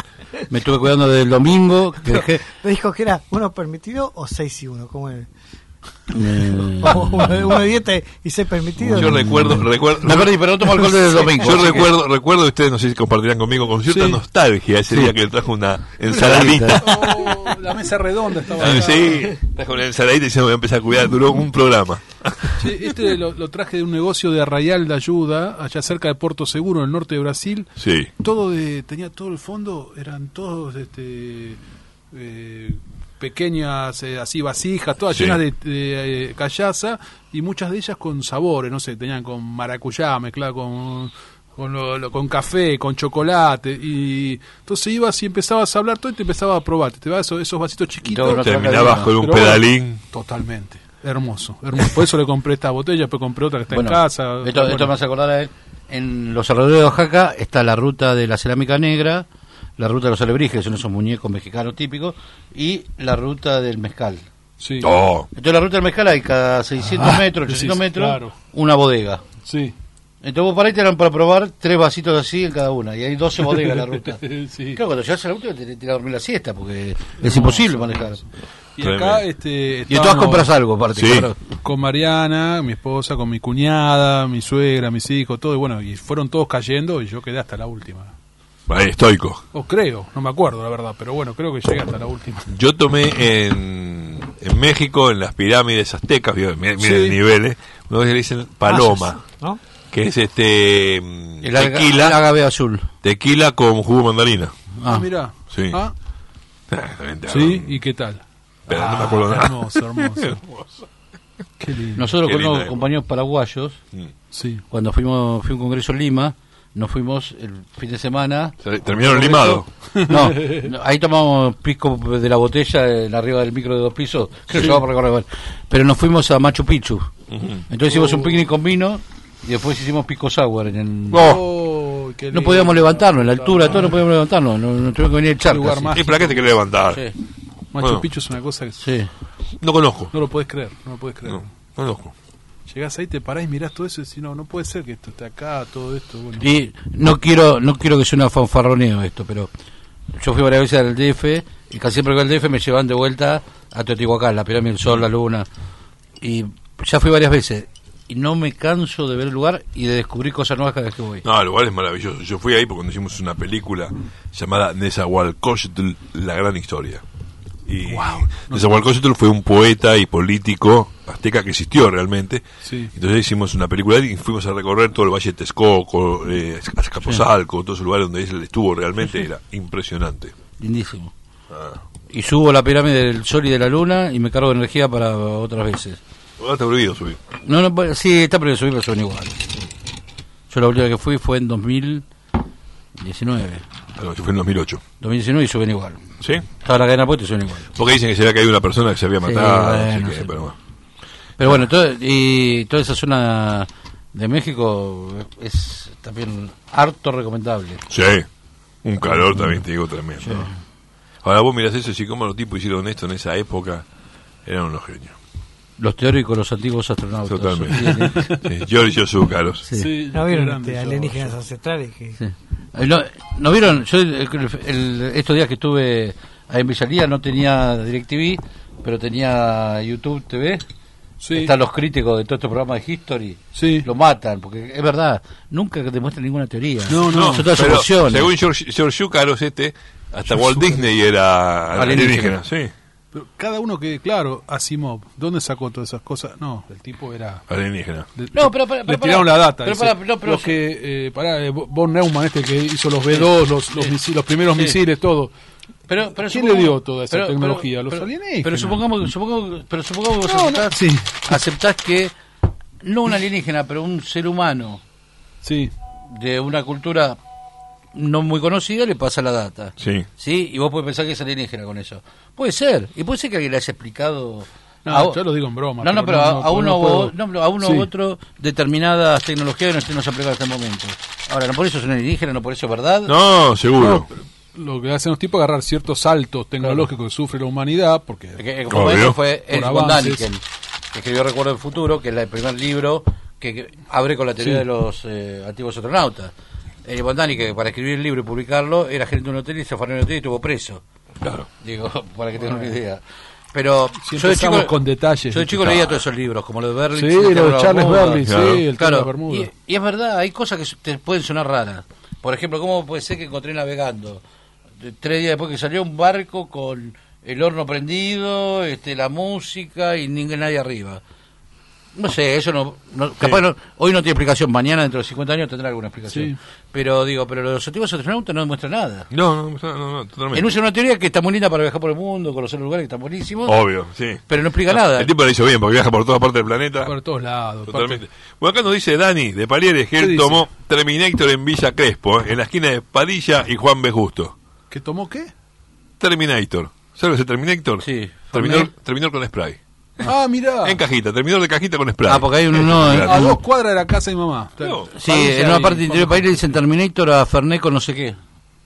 Me estuve cuidando desde el domingo, que dejé... ¿Me dijo que era uno permitido o seis y uno? ¿Cómo es? eh, O uno, de- uno de dieta y seis permitido. Yo recuerdo, recuerdo, me perdí, pero no tomo alcohol desde el domingo. yo así que- recuerdo, recuerdo, ustedes no sé si compartirán conmigo, con cierta Sí. nostalgia ese Sí. día que le trajo una ensaladita. Oh, la mesa redonda estaba Ah, acá. sí, trajo una ensaladita y se me voy a empezar a cuidar, duró un programa. Sí, este lo, lo traje de un negocio de Arraial de Ayuda, allá cerca de Porto Seguro, en el norte de Brasil. Sí. Todo de, tenía todo el fondo, eran todos este eh, pequeñas eh, así vasijas, todas Sí. llenas de, de, eh, callaza y muchas de ellas con sabores, no sé, tenían con maracuyá mezclada con con, lo, lo- con café, con chocolate, y entonces ibas y empezabas a hablar todo y te empezabas a probar, te dabas esos, esos vasitos chiquitos. Todo Terminabas con un Pero bueno, pedalín. totalmente, hermoso, hermoso. Por eso le compré esta botella, después compré otra que está Bueno, en casa. Esto, Bueno, esto me hace acordar a él. En los alrededores de Oaxaca está la ruta de la cerámica negra, la ruta de los alebrijes, son esos muñecos mexicanos típicos, y la ruta del mezcal. sí, Oh, Entonces la ruta del mezcal hay cada seiscientos Ah, metros, sí, ochocientos sí, metros, claro. una bodega. sí. Entonces vos para ahí te dan para probar tres vasitos así en cada una, y hay doce bodegas en la ruta. Sí. Claro, cuando llegas a la ruta te tienes que dormir la siesta, porque es imposible manejar. Y acá este, Y todas estábamos compras algo, aparte. Sí. claro. con Mariana, mi esposa, con mi cuñada, mi suegra, mis hijos, todo, y bueno, y fueron todos cayendo y yo quedé hasta la última. ahí, estoico. O creo, no me acuerdo la verdad, pero bueno, creo que llegué hasta la última. Yo tomé en, en México, en las pirámides aztecas, miren, miren Sí. el nivel, ¿eh? Una vez le dicen paloma, ¿No? que es este mm, El aga- el tequila, agave azul. tequila con jugo de mandarina. Ah, Ah. mirá. Sí. Ah, Ah, también te sí, hago- ¿y qué tal? Pero no me Ah, acuerdo nada. hermoso, hermoso. Qué lindo. Nosotros Qué con linda unos época. compañeros paraguayos, Sí. cuando fuimos fui a un congreso en Lima, nos fuimos el fin de semana. Se- terminaron limado. No, no, ahí tomamos pisco de la botella en arriba del micro de dos pisos, creo que llevaba para recorrer. Pero nos fuimos a Machu Picchu. Entonces hicimos un picnic con vino y después hicimos pisco sour en el... Oh, qué No lindo. podíamos levantarnos, en la altura, todo no podíamos levantarnos, no, no tuvimos que venir el charco. lugar así. más. ¿Y para qué te querés levantar? Sí, Machu Bueno. Picchu es una cosa que sí. No conozco. no lo puedes creer, no lo puedes creer. No, conozco. Llegás ahí, te parás y mirás todo eso y decís, no, no puede ser que esto esté acá, todo esto. Bueno. Y no quiero no quiero que sea una fanfarroneo esto, pero yo fui varias veces al D F y casi siempre que al D F me llevan de vuelta a Teotihuacán, la pirámide del Sol, la Luna. Y ya fui varias veces y no me canso de ver el lugar y de descubrir cosas nuevas cada vez que voy. No, el lugar es maravilloso. Yo fui ahí porque cuando hicimos una película llamada Nezahualcóyotl, la gran historia. Y Nezahualcóyotl fue un poeta y político azteca que existió realmente. Sí. Entonces hicimos una película y fuimos a recorrer todo el Valle de Texcoco, eh, Azcapotzalco, todos esos lugares donde él estuvo realmente. Era impresionante. Lindísimo. Ah. Y subo a la pirámide del Sol y de la Luna y me cargo de energía para otras veces. Ahora está prohibido subir. No, no, pues, sí, está prohibido subir, pero son igual. Yo la última vez que fui fue en dos mil diecinueve. Ah, no, yo fui en dos mil ocho. dos mil diecinueve y suben igual. ¿Sí? Estaba la cadena puesta y suben igual. Porque dicen que se había caído una persona que se había matado. bueno, no sé qué, sí. pero bueno. Pero bueno, todo, y toda esa zona de México es también harto recomendable. Sí, un calor también te digo tremendo. Sí. Ahora vos mirás eso y como los tipos hicieron esto en esa época, eran unos genios. Los teóricos, los antiguos astronautas. Totalmente. Sí, Giorgio Zúcaros. Sí. Sí, ¿No vieron grande, este, yo- alienígenas ancestrales? Que... Sí. Eh, ¿No, ¿no vieron? Yo el- el- estos días que estuve ahí en Villalía no tenía DirecTV, pero tenía YouTube T V. Sí. Están los críticos de todos estos programas de History. Sí. Lo matan, porque es verdad, nunca demuestran ninguna teoría. No, no, son todas Pero, emociones. según George, George Zúcaros este, hasta George Walt Zúcaros. Disney era Alienígena. alienígena. Sí, Pero cada uno que, claro, Asimov, ¿dónde sacó todas esas cosas? No, el tipo era... alienígena. le- No, pero, pero, le pero, tiraron pará. la data. Pero, dice, pará, no, pero- los que, eh, pará, eh, Von Neumann, este que hizo los B dos, los, los, misi- los primeros Sí. misiles, todo. Pero, pero ¿Quién supongamos- le dio toda esa pero- tecnología? pero- Los pero- alienígenas. Pero supongamos, supongamos, pero supongamos que vos No, no, aceptás, sí. aceptás que no un alienígena, pero un ser humano Sí, de una cultura no muy conocida le pasa la data. Sí. ¿Sí? Y vos podés pensar que es alienígena con eso. Puede ser. Y puede ser que alguien le haya explicado... no, a- yo lo digo en broma. No, no, pero a, a uno, no u, puedo- no, pero a uno Sí. u otro determinadas tecnologías que no se nos aplican hasta el momento. Ahora, no por eso es un alienígena, no por eso es verdad. No, seguro. No, pero lo que hacen los tipos es agarrar ciertos saltos tecnológicos que sufre la humanidad, porque... Que, Obvio. como esto fue Por Erich von avances. Däniken, que escribió Recuerdo del Futuro, que es la- el primer libro que, que abre con la teoría Sí. de los eh, antiguos astronautas. Erich von Däniken, para escribir el libro y publicarlo, era gerente de un hotel y se fue a un hotel y estuvo preso. Claro. Digo, para que tengan una idea. Pero Si yo de chico, empezamos con detalles. yo de chico leía todos esos libros, como los de Berlitz. Sí, el Tren lo de las Charles Bermudas. Berlitz, Claro. sí, el Claro, Tren de Bermuda. y, y es verdad, hay cosas que te pueden sonar raras. Por ejemplo, ¿cómo puede ser que encontré navegando? De- Tres días después que salió un barco con el horno prendido, este, la música y ningún nadie arriba. No sé, eso no, no capaz Sí. no, hoy no tiene explicación, mañana dentro de cincuenta años tendrá alguna explicación. Sí. Pero digo, pero los objetivos astronautas no demuestran nada. No, no, no, no, no, totalmente. Enuncia una teoría que está muy linda para viajar por el mundo, conocer lugares que están buenísimos, Obvio, sí. pero no explica nada. El tipo lo hizo bien porque viaja por todas partes del planeta. Por todos lados. Totalmente. Bueno, acá nos dice Dani de Palieres que ¿Qué él dice? tomó Terminator en Villa Crespo, eh, en la esquina de Padilla y Juan B. Justo. ¿Que tomó qué? Terminator. ¿Sabes ese Terminator? Sí. Terminador, Fernet. terminador con spray. Ah, mirá. En cajita, terminador de cajita con spray. Ah, porque hay un uno en- A dos cuadras de la casa de mi mamá. No. Sí, en una parte interior del país le dicen Terminator a Fernet con no sé qué.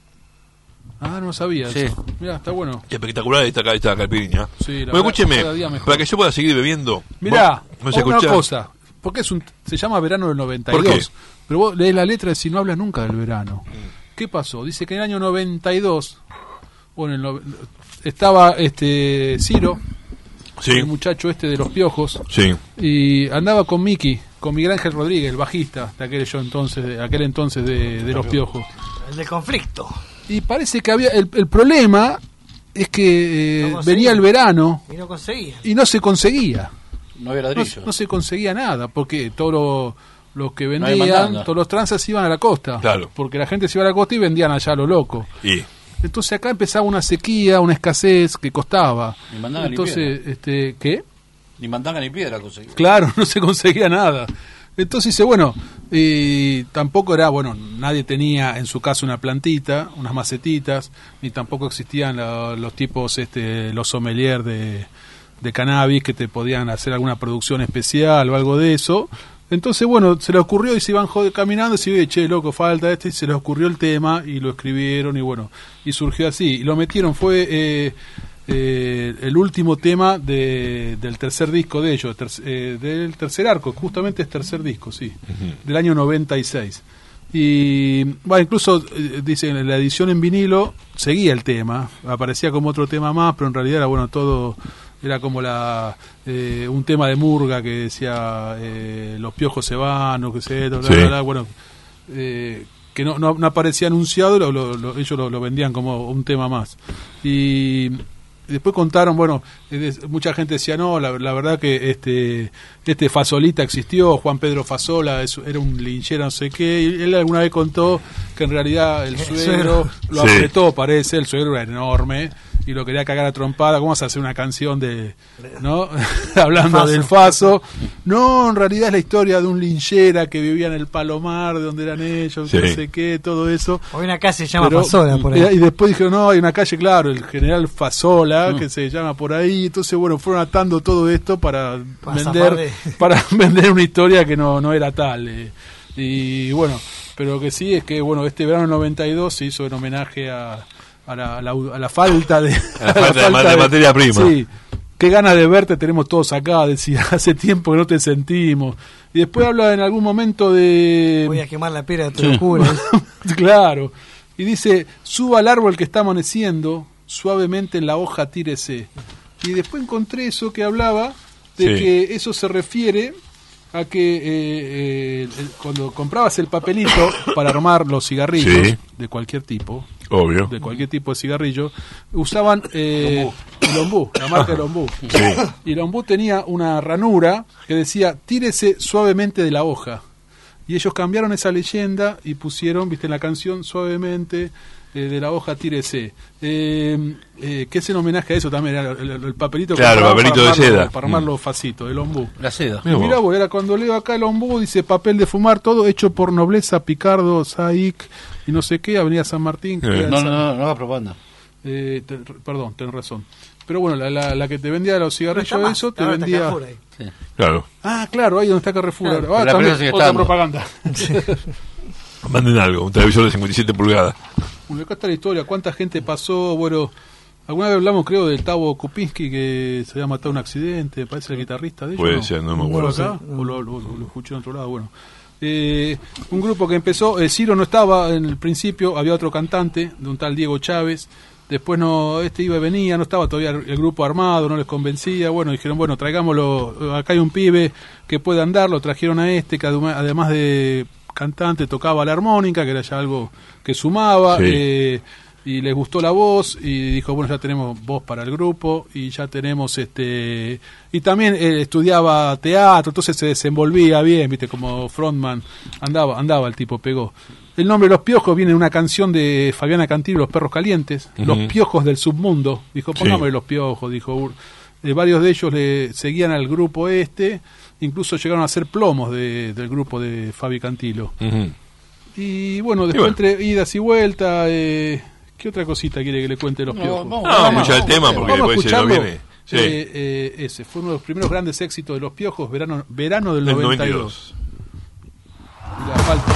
Ah, no sabía. Sí. Eso. Mirá, está bueno. Qué espectacular esta, esta caipirinha. Sí, la Bueno, verdad, escúcheme, cada día mejor. para que yo pueda seguir bebiendo. Mirá, vos- vos una escuchá- cosa. Porque es un, se llama verano del noventa y dos. ¿Por qué? Pero vos lees la letra y si no habla nunca del verano. ¿Qué pasó? Dice que en el año noventa y dos, bueno, el nove- estaba este Ciro, Sí, el muchacho este de los piojos, sí. y andaba con Miki, con Miguel Ángel Rodríguez, el bajista de aquel yo entonces, de aquel entonces de, de los piojos. El de conflicto. Y parece que había el, el problema es que eh, No conseguía. venía el verano Y no conseguía. y no se conseguía. No había No, ladrillo. no se conseguía nada, porque todos los, los que hay vendían, mandanga. todos los tranzas iban a la costa. Claro. Porque la gente se iba a la costa y vendían allá a lo loco. Y Entonces acá empezaba una sequía, una escasez que costaba. Ni mandanga ni Entonces, este, ¿qué? Ni mandanga ni piedra conseguí. Claro, no se conseguía nada. Entonces dice, bueno, y tampoco era, bueno, nadie tenía en su casa una plantita, unas macetitas, ni tampoco existían la- los tipos, este, los sommeliers de, de cannabis que te podían hacer alguna producción especial o algo de eso. Entonces, bueno, se le ocurrió y se iban jode- caminando y se iba, che, loco, falta este, y se les ocurrió el tema y lo escribieron y bueno, y surgió así. Y lo metieron, fue eh, eh, el último tema de, del tercer disco de ellos, ter- eh, del tercer arco, justamente es tercer disco, sí, del año noventa y seis. Y bueno, incluso eh, dicen en la edición en vinilo seguía el tema, aparecía como otro tema más, pero en realidad era bueno todo, era como la eh, un tema de murga que decía eh, los piojos se van o que sé, bla, bla, Sí. bla, bla, bueno, eh, que no, no, no aparecía anunciado, lo, lo- lo- ellos lo, lo vendían como un tema más. Y después contaron, bueno, eh, de- mucha gente decía, no, la, la verdad que este este Fasolita existió, Juan Pedro Fasola es- era un linchera no sé qué, y él alguna vez contó que en realidad el suegro lo Sí. apretó, parece, el suegro era enorme y lo quería cagar a trompada. ¿Cómo vas a hacer una canción de, no? Hablando Faso. del Faso? No, en realidad es la historia de un linchera que vivía en el Palomar, de donde eran ellos, Sí. no sé qué, todo eso. Hoy una casa se llama Pero- Fasola por y, ahí. y después dijeron, no, hay una calle, claro, el general Fasola, que se llama por ahí. Entonces, bueno, fueron atando todo esto para Para zafar vender de- para vender una historia que no, no era tal. eh. Y bueno, pero lo que sí es que, bueno, este verano noventa y dos se hizo en homenaje a, a, la, a, la, a la falta de... A la falta de ma- de materia prima. Sí, qué ganas de verte tenemos todos acá, decía, hace tiempo que no te sentimos. Y después habla en algún momento de... Voy a quemar la piedra de tu locura. Claro. Y dice, suba al árbol que está amaneciendo, suavemente en la hoja tírese. Y después encontré eso que hablaba de Sí. que eso se refiere a que eh, eh, el- cuando comprabas el papelito para armar los cigarrillos Sí. de cualquier tipo, obvio. de cualquier tipo de cigarrillo, usaban eh, el ombú, la marca del ombú. Sí. Y el ombú tenía una ranura que decía, tírese suavemente de la hoja. Y ellos cambiaron esa leyenda y pusieron, viste, en la canción suavemente eh, de la hoja tírese. Eh, eh, que es en homenaje a eso también, era el, el- el papelito que Claro, el compraban papelito para de armarlo- seda. Para armar los facitos, el ombú. La seda. Mirá Mira vos. vos, era cuando leo acá el ombú, dice papel de fumar, todo hecho por Nobleza, Picardo, Saic y no sé qué, Avenida San Martín. que Eh. era No, San- no, no, no haga propaganda. eh, te- perdón, tenés razón. Pero bueno, la, la, la que te vendía los cigarrillos, Está más, eso te ahora está vendía... Carrefour ahí. Sí. Claro. Ah, claro, ahí donde está Carrefour. Claro, ahora. Ah, pero la también, pelota sigue otra estando. propaganda. Manden algo, un televisor de cincuenta y siete pulgadas. Bueno, acá está la historia, cuánta gente pasó, bueno, alguna vez hablamos creo del Tavo Kupinski que se había matado en un accidente, me parece el guitarrista de ellos. Puede ¿no? ser, no me ¿Lo acuerdo. acá? ¿O lo, lo- lo escuché en otro lado? Bueno. Eh, un grupo que empezó, eh, Ciro no estaba en el principio, había otro cantante, de un tal Diego Chávez, después no, este iba y venía, no estaba todavía el grupo armado, no les convencía, bueno, dijeron, bueno, traigámoslo, acá hay un pibe que puede andar, lo trajeron a este, que adema- además de cantante tocaba la armónica, que era ya algo que sumaba, Sí. eh, y les gustó la voz y dijo, bueno, ya tenemos voz para el grupo y ya tenemos este y también él estudiaba teatro, entonces se desenvolvía bien, viste, como frontman, andaba andaba el tipo, pegó. El nombre de Los Piojos viene de una canción de Fabiana Cantilo, Los Perros Calientes, uh-huh. Los Piojos del Submundo, dijo, pongámosle sí. Los Piojos, dijo, eh, varios de ellos le seguían al grupo este, incluso llegaron a ser plomos de, del grupo de Fabi Cantilo. Uh-huh. Y bueno, después y bueno. entre idas y vueltas, eh, ¿qué otra cosita quiere que le cuente Los Piojos? No, no, no, vamos a escuchar el tema porque vamos después se lo viene. Sí. Eh, eh, ese fue uno de los primeros grandes éxitos de Los Piojos, verano, verano del noventa y dos. Y la falta.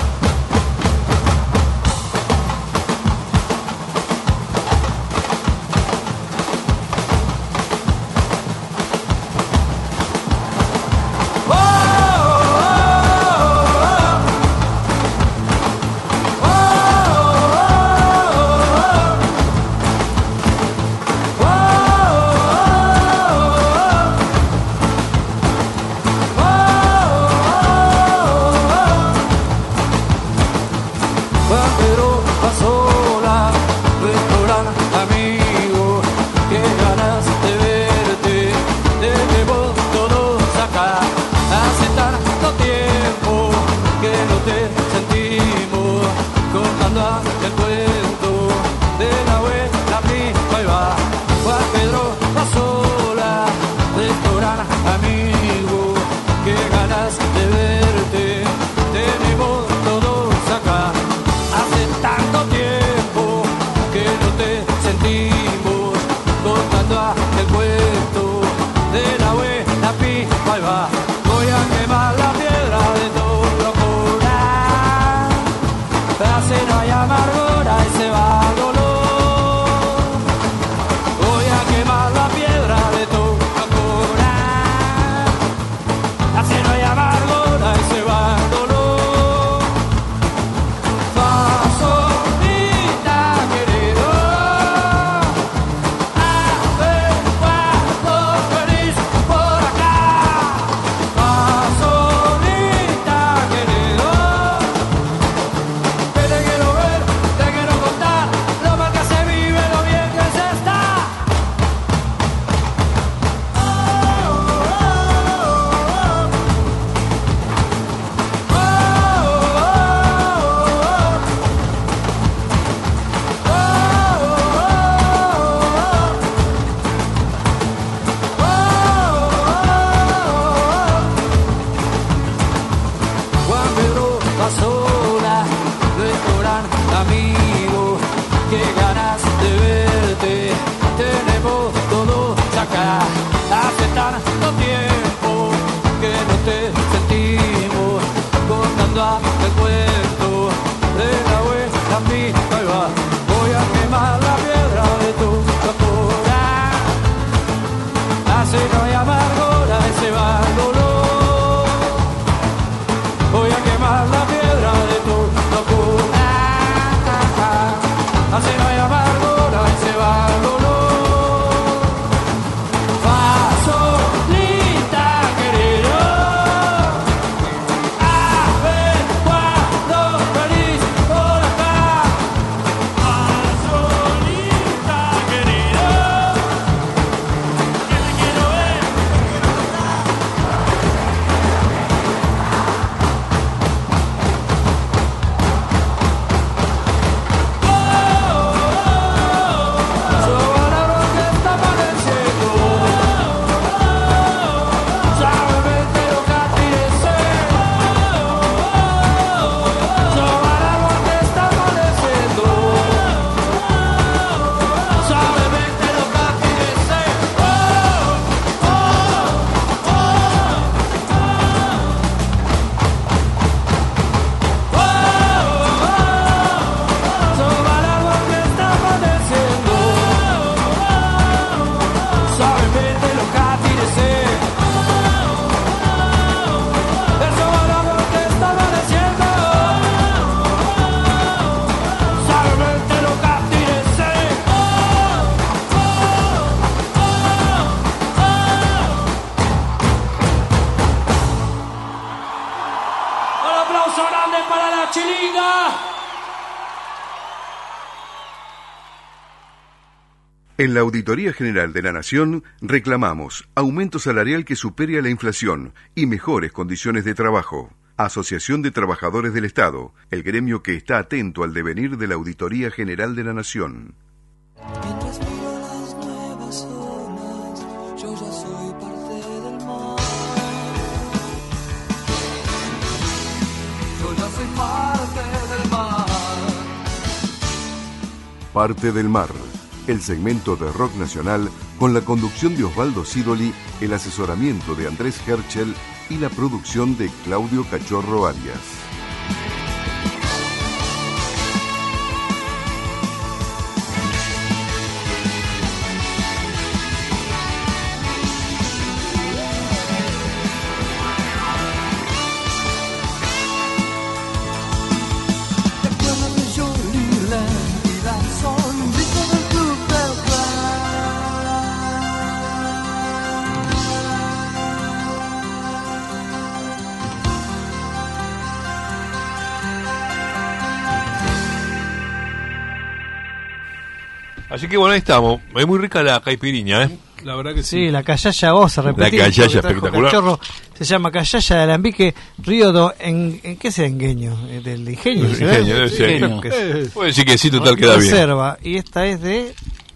En la Auditoría General de la Nación reclamamos aumento salarial que supere a la inflación y mejores condiciones de trabajo. Asociación de Trabajadores del Estado, el gremio que está atento al devenir de la Auditoría General de la Nación. Mientras miro las nuevas olas, yo ya soy parte del mar. Yo ya soy parte del mar. Parte del Mar, el segmento de rock nacional con la conducción de Osvaldo Sidoli, el asesoramiento de Andrés Herschel y la producción de Claudio Cachorro Arias. Así que bueno, ahí estamos. Es muy rica la caipiriña, ¿eh? La verdad que sí. Sí, la callaya vos, repetir. La callaya espectacular. Cachorro, se llama callaya de Alambique, río do, en, en ¿qué es el engueño? ¿Del ingenio? El ingenio, debe ser. Ingenio, que es. Eh, Puede decir que sí, total queda bien. Reserva, y esta es de,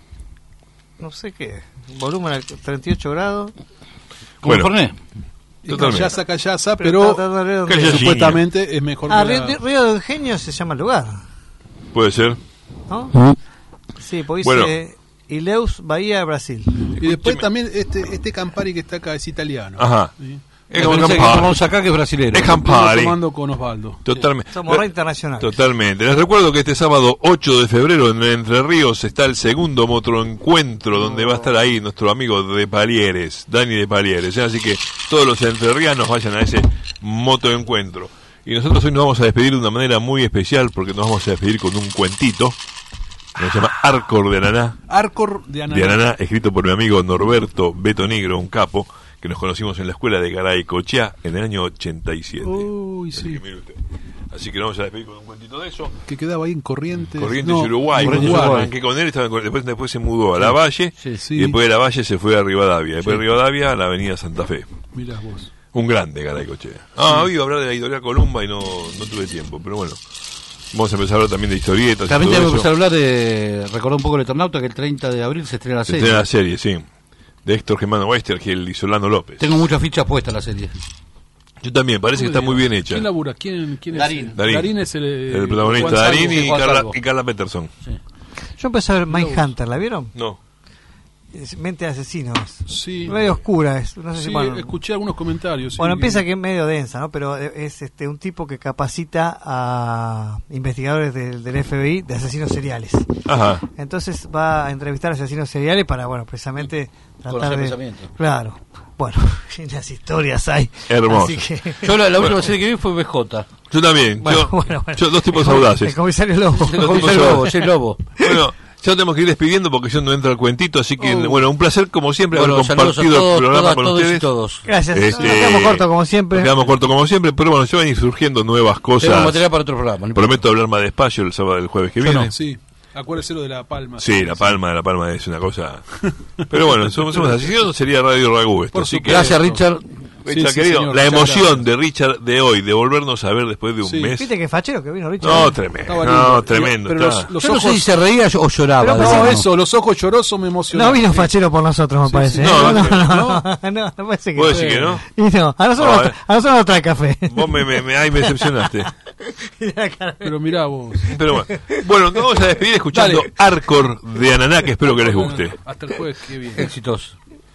no sé qué, volumen a treinta y ocho grados. Bueno, Forné. Callaza, callaza, pero, pero pero supuestamente es mejor ah, que río, la... río de Ingenio se llama el lugar, Puede ser. ¿no? ¿Mm? Sí, porque Bueno. dice Ilheus, Bahía, Brasil. Y después también este este Campari que está acá es italiano. Ajá. ¿Sí? Es Pensé como que Campari. tomamos acá que es brasilero. Es Campari. Estamos tomando con Osvaldo. Totalmente. Somos re internacionales. Totalmente. Les recuerdo que este sábado ocho de febrero en Entre Ríos está el segundo motoencuentro donde va a estar ahí nuestro amigo de Palieres, Dani de Palieres. ¿eh? Así que todos los entrerrianos vayan a ese motoencuentro. Y nosotros hoy nos vamos a despedir de una manera muy especial porque nos vamos a despedir con un cuentito. Que se llama Arcor de Ananá. Arcor de Ananá. De Ananá, escrito por mi amigo Norberto Beto Negro, un capo, que nos conocimos en la escuela de Garaycochea en el año ochenta y siete. Uy, Así sí. que mire usted. Así que nos vamos a despedir con un cuentito de eso. Que quedaba ahí en Corrientes. Corrientes no, Uruguay. Uruguay. Cuando yo arranqué con él, estaba en Cor- después, después se mudó a La Valle. Sí, sí. Y después de La Valle se fue a Rivadavia. Después Sí. de Rivadavia a la avenida Santa Fe. Mirá vos. Un grande Garaycochea. Ah, hoy iba a hablar de la editorial Columba y no, no tuve tiempo, pero bueno. Vamos a empezar a hablar también de historietas. También y todo tenemos que eso. empezar a hablar de. Recordar un poco el Eternauta que el treinta de abril se estrena la Se serie. estrena la serie, sí. De Héctor Germano Weister, que el Isolano López. Tengo muchas fichas puestas en la serie. Yo también, parece que está muy bien hecha. ¿Quién labura? ¿Quién, quién Darín. es? Darín. es el, El protagonista, Juan Salvo. Darín y Juan Carla, Salvo. y Carla Peterson. Yo empecé a ver Mindhunter, ¿la vieron? No. Es Mente de asesinos. Sí. Medio oscura es. No sé Sí, si, bueno, escuché algunos comentarios. sí, bueno, que- empieza que es medio densa, ¿no? Pero es este un tipo que capacita a investigadores del, del F B I de asesinos seriales. Ajá. Entonces va a entrevistar a asesinos seriales para, bueno, precisamente tratar Conocer de... pensamientos. Claro. Bueno, las historias hay. Hermoso. Así que... Yo la, la Bueno. última serie que vi fue B J. Yo también. Bueno, yo, bueno, bueno. yo dos tipos El- audaces. El comisario Lobo. Dos Como tipos dice el lobo, audaces. sí, el lobo. Bueno, ya tenemos que ir despidiendo porque yo no entra el cuentito, así que, Oh. bueno, un placer como siempre Bueno, haber saludos a compartido todos, el programa todas, con todos y ustedes. todos. Gracias. Este, Nos quedamos cortos como siempre. Nos quedamos cortos como siempre, pero bueno, se van a ir surgiendo nuevas Tenemos cosas. material para otro programa. no Prometo hablar más despacio el sábado del jueves que Yo viene. no, sí. Acuérdese lo de La Palma. Sí, La Palma, La Palma es una cosa. Pero bueno, somos, somos así, si no sería Radio Ragú esto. Por Así que, Gracias, Richard. Richard, Sí, sí, querido, señor, la muchas emoción gracias. de Richard de hoy, de volvernos a ver después de un Sí. mes. ¿Viste que fachero que vino Richard? No, tremendo, Estaba no, lindo. tremendo. Pero está. los, los Yo no sé ojos... si se reía o lloraba. Pero No, decía, eso, los ojos llorosos me emocionaron. No vino fachero por nosotros, me parece. ¿eh? No, no, no, no, no. no, no, no parece que ¿Vos decís que no? Y no, a nosotros, No, nos, eh. a nosotros nos trae café. Vos me, me, me, ay, me decepcionaste. Pero mirá vos. Pero bueno, bueno, nos vamos a despedir escuchando Dale. Arcor de Ananá, que espero que les guste. Hasta el jueves que viene. Éxitos.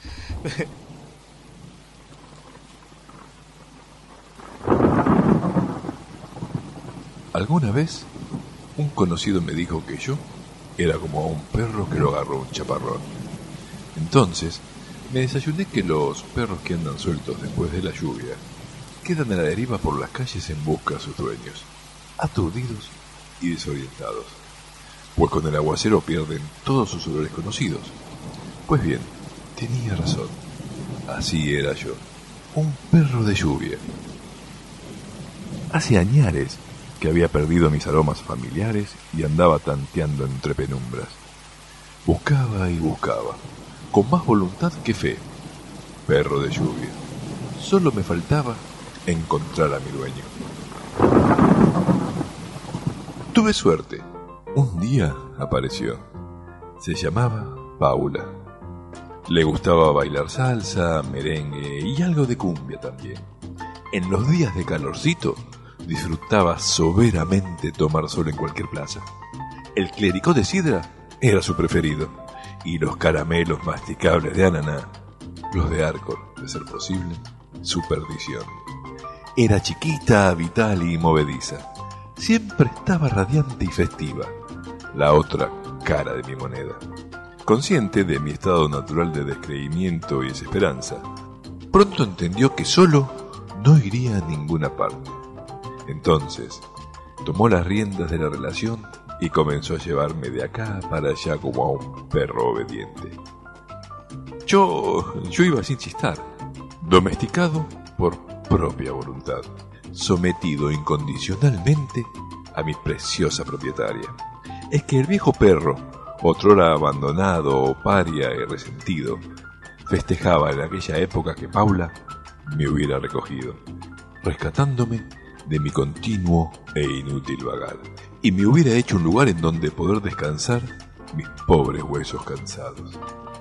Alguna vez, un conocido me dijo que yo era como un perro que lo agarró un chaparrón. Entonces, me desayuné que los perros que andan sueltos después de la lluvia quedan a la deriva por las calles en busca de sus dueños, aturdidos y desorientados, pues con el aguacero pierden todos sus olores conocidos. Pues bien, tenía razón. Así era yo, un perro de lluvia. Hace añares que había perdido mis aromas familiares y andaba tanteando entre penumbras. Buscaba y buscaba, con más voluntad que fe. Perro de lluvia. Solo me faltaba encontrar a mi dueño. Tuve suerte. Un día apareció. Se llamaba Paula. Le gustaba bailar salsa, merengue y algo de cumbia también. En los días de calorcito disfrutaba soberamente tomar sol en cualquier plaza. El clericó de sidra era su preferido, y los caramelos masticables de ananá, los de Arcor, de ser posible, su perdición. Era chiquita, vital y movediza. Siempre estaba radiante y festiva, la otra cara de mi moneda. Consciente de mi estado natural de descreimiento y desesperanza, pronto entendió que solo no iría a ninguna parte. Entonces, tomó las riendas de la relación y comenzó a llevarme de acá para allá como a un perro obediente. Yo, yo iba sin chistar, domesticado por propia voluntad, sometido incondicionalmente a mi preciosa propietaria. Es que el viejo perro, otrora abandonado, paria y resentido, festejaba en aquella época que Paula me hubiera recogido, rescatándome de mi continuo e inútil vagar, y me hubiera hecho un lugar en donde poder descansar mis pobres huesos cansados.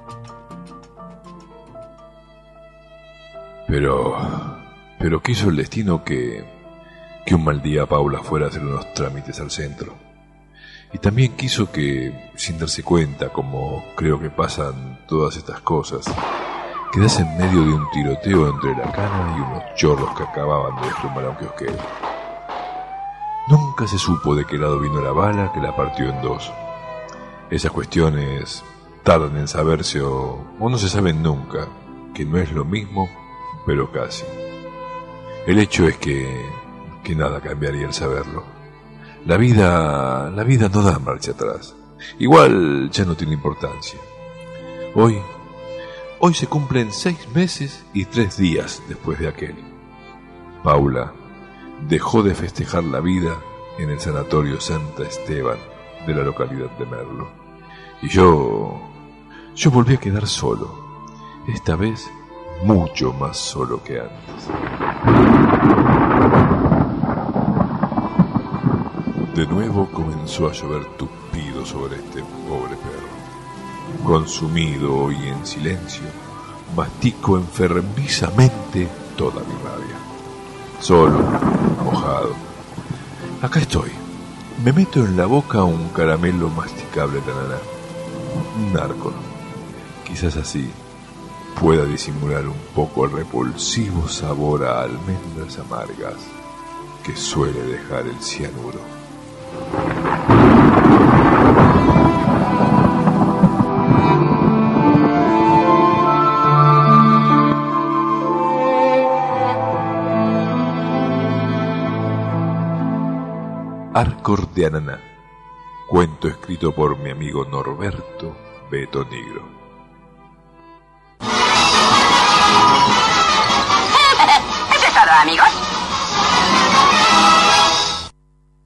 Pero, pero quiso el destino que, que un mal día Paula fuera a hacer unos trámites al centro. Y también quiso que, sin darse cuenta, como creo que pasan todas estas cosas, quedase en medio de un tiroteo entre la cana y unos chorros que acababan de desplumar a un kiosquero. Nunca se supo de qué lado vino la bala que la partió en dos. Esas cuestiones tardan en saberse o, o no se saben nunca, que no es lo mismo, pero casi. El hecho es que, que nada cambiaría el saberlo. La vida, la vida no da marcha atrás. Igual ya no tiene importancia. Hoy, hoy se cumplen seis meses y tres días después de aquel. Paula dejó de festejar la vida en el sanatorio Santa Esteban de la localidad de Merlo. Y yo, yo volví a quedar solo. Esta vez mucho más solo que antes. De nuevo comenzó a llover tupido sobre este pobre perro. Consumido y en silencio, mastico enfermizamente toda mi rabia. Solo, mojado. Acá estoy. Me meto en la boca un caramelo masticable de ananá. Un Arcor. Quizás así pueda disimular un poco el repulsivo sabor a almendras amargas que suele dejar el cianuro. Arcor de ananá. Cuento escrito por mi amigo Norberto Beto Negro. Eso es todo, amigos.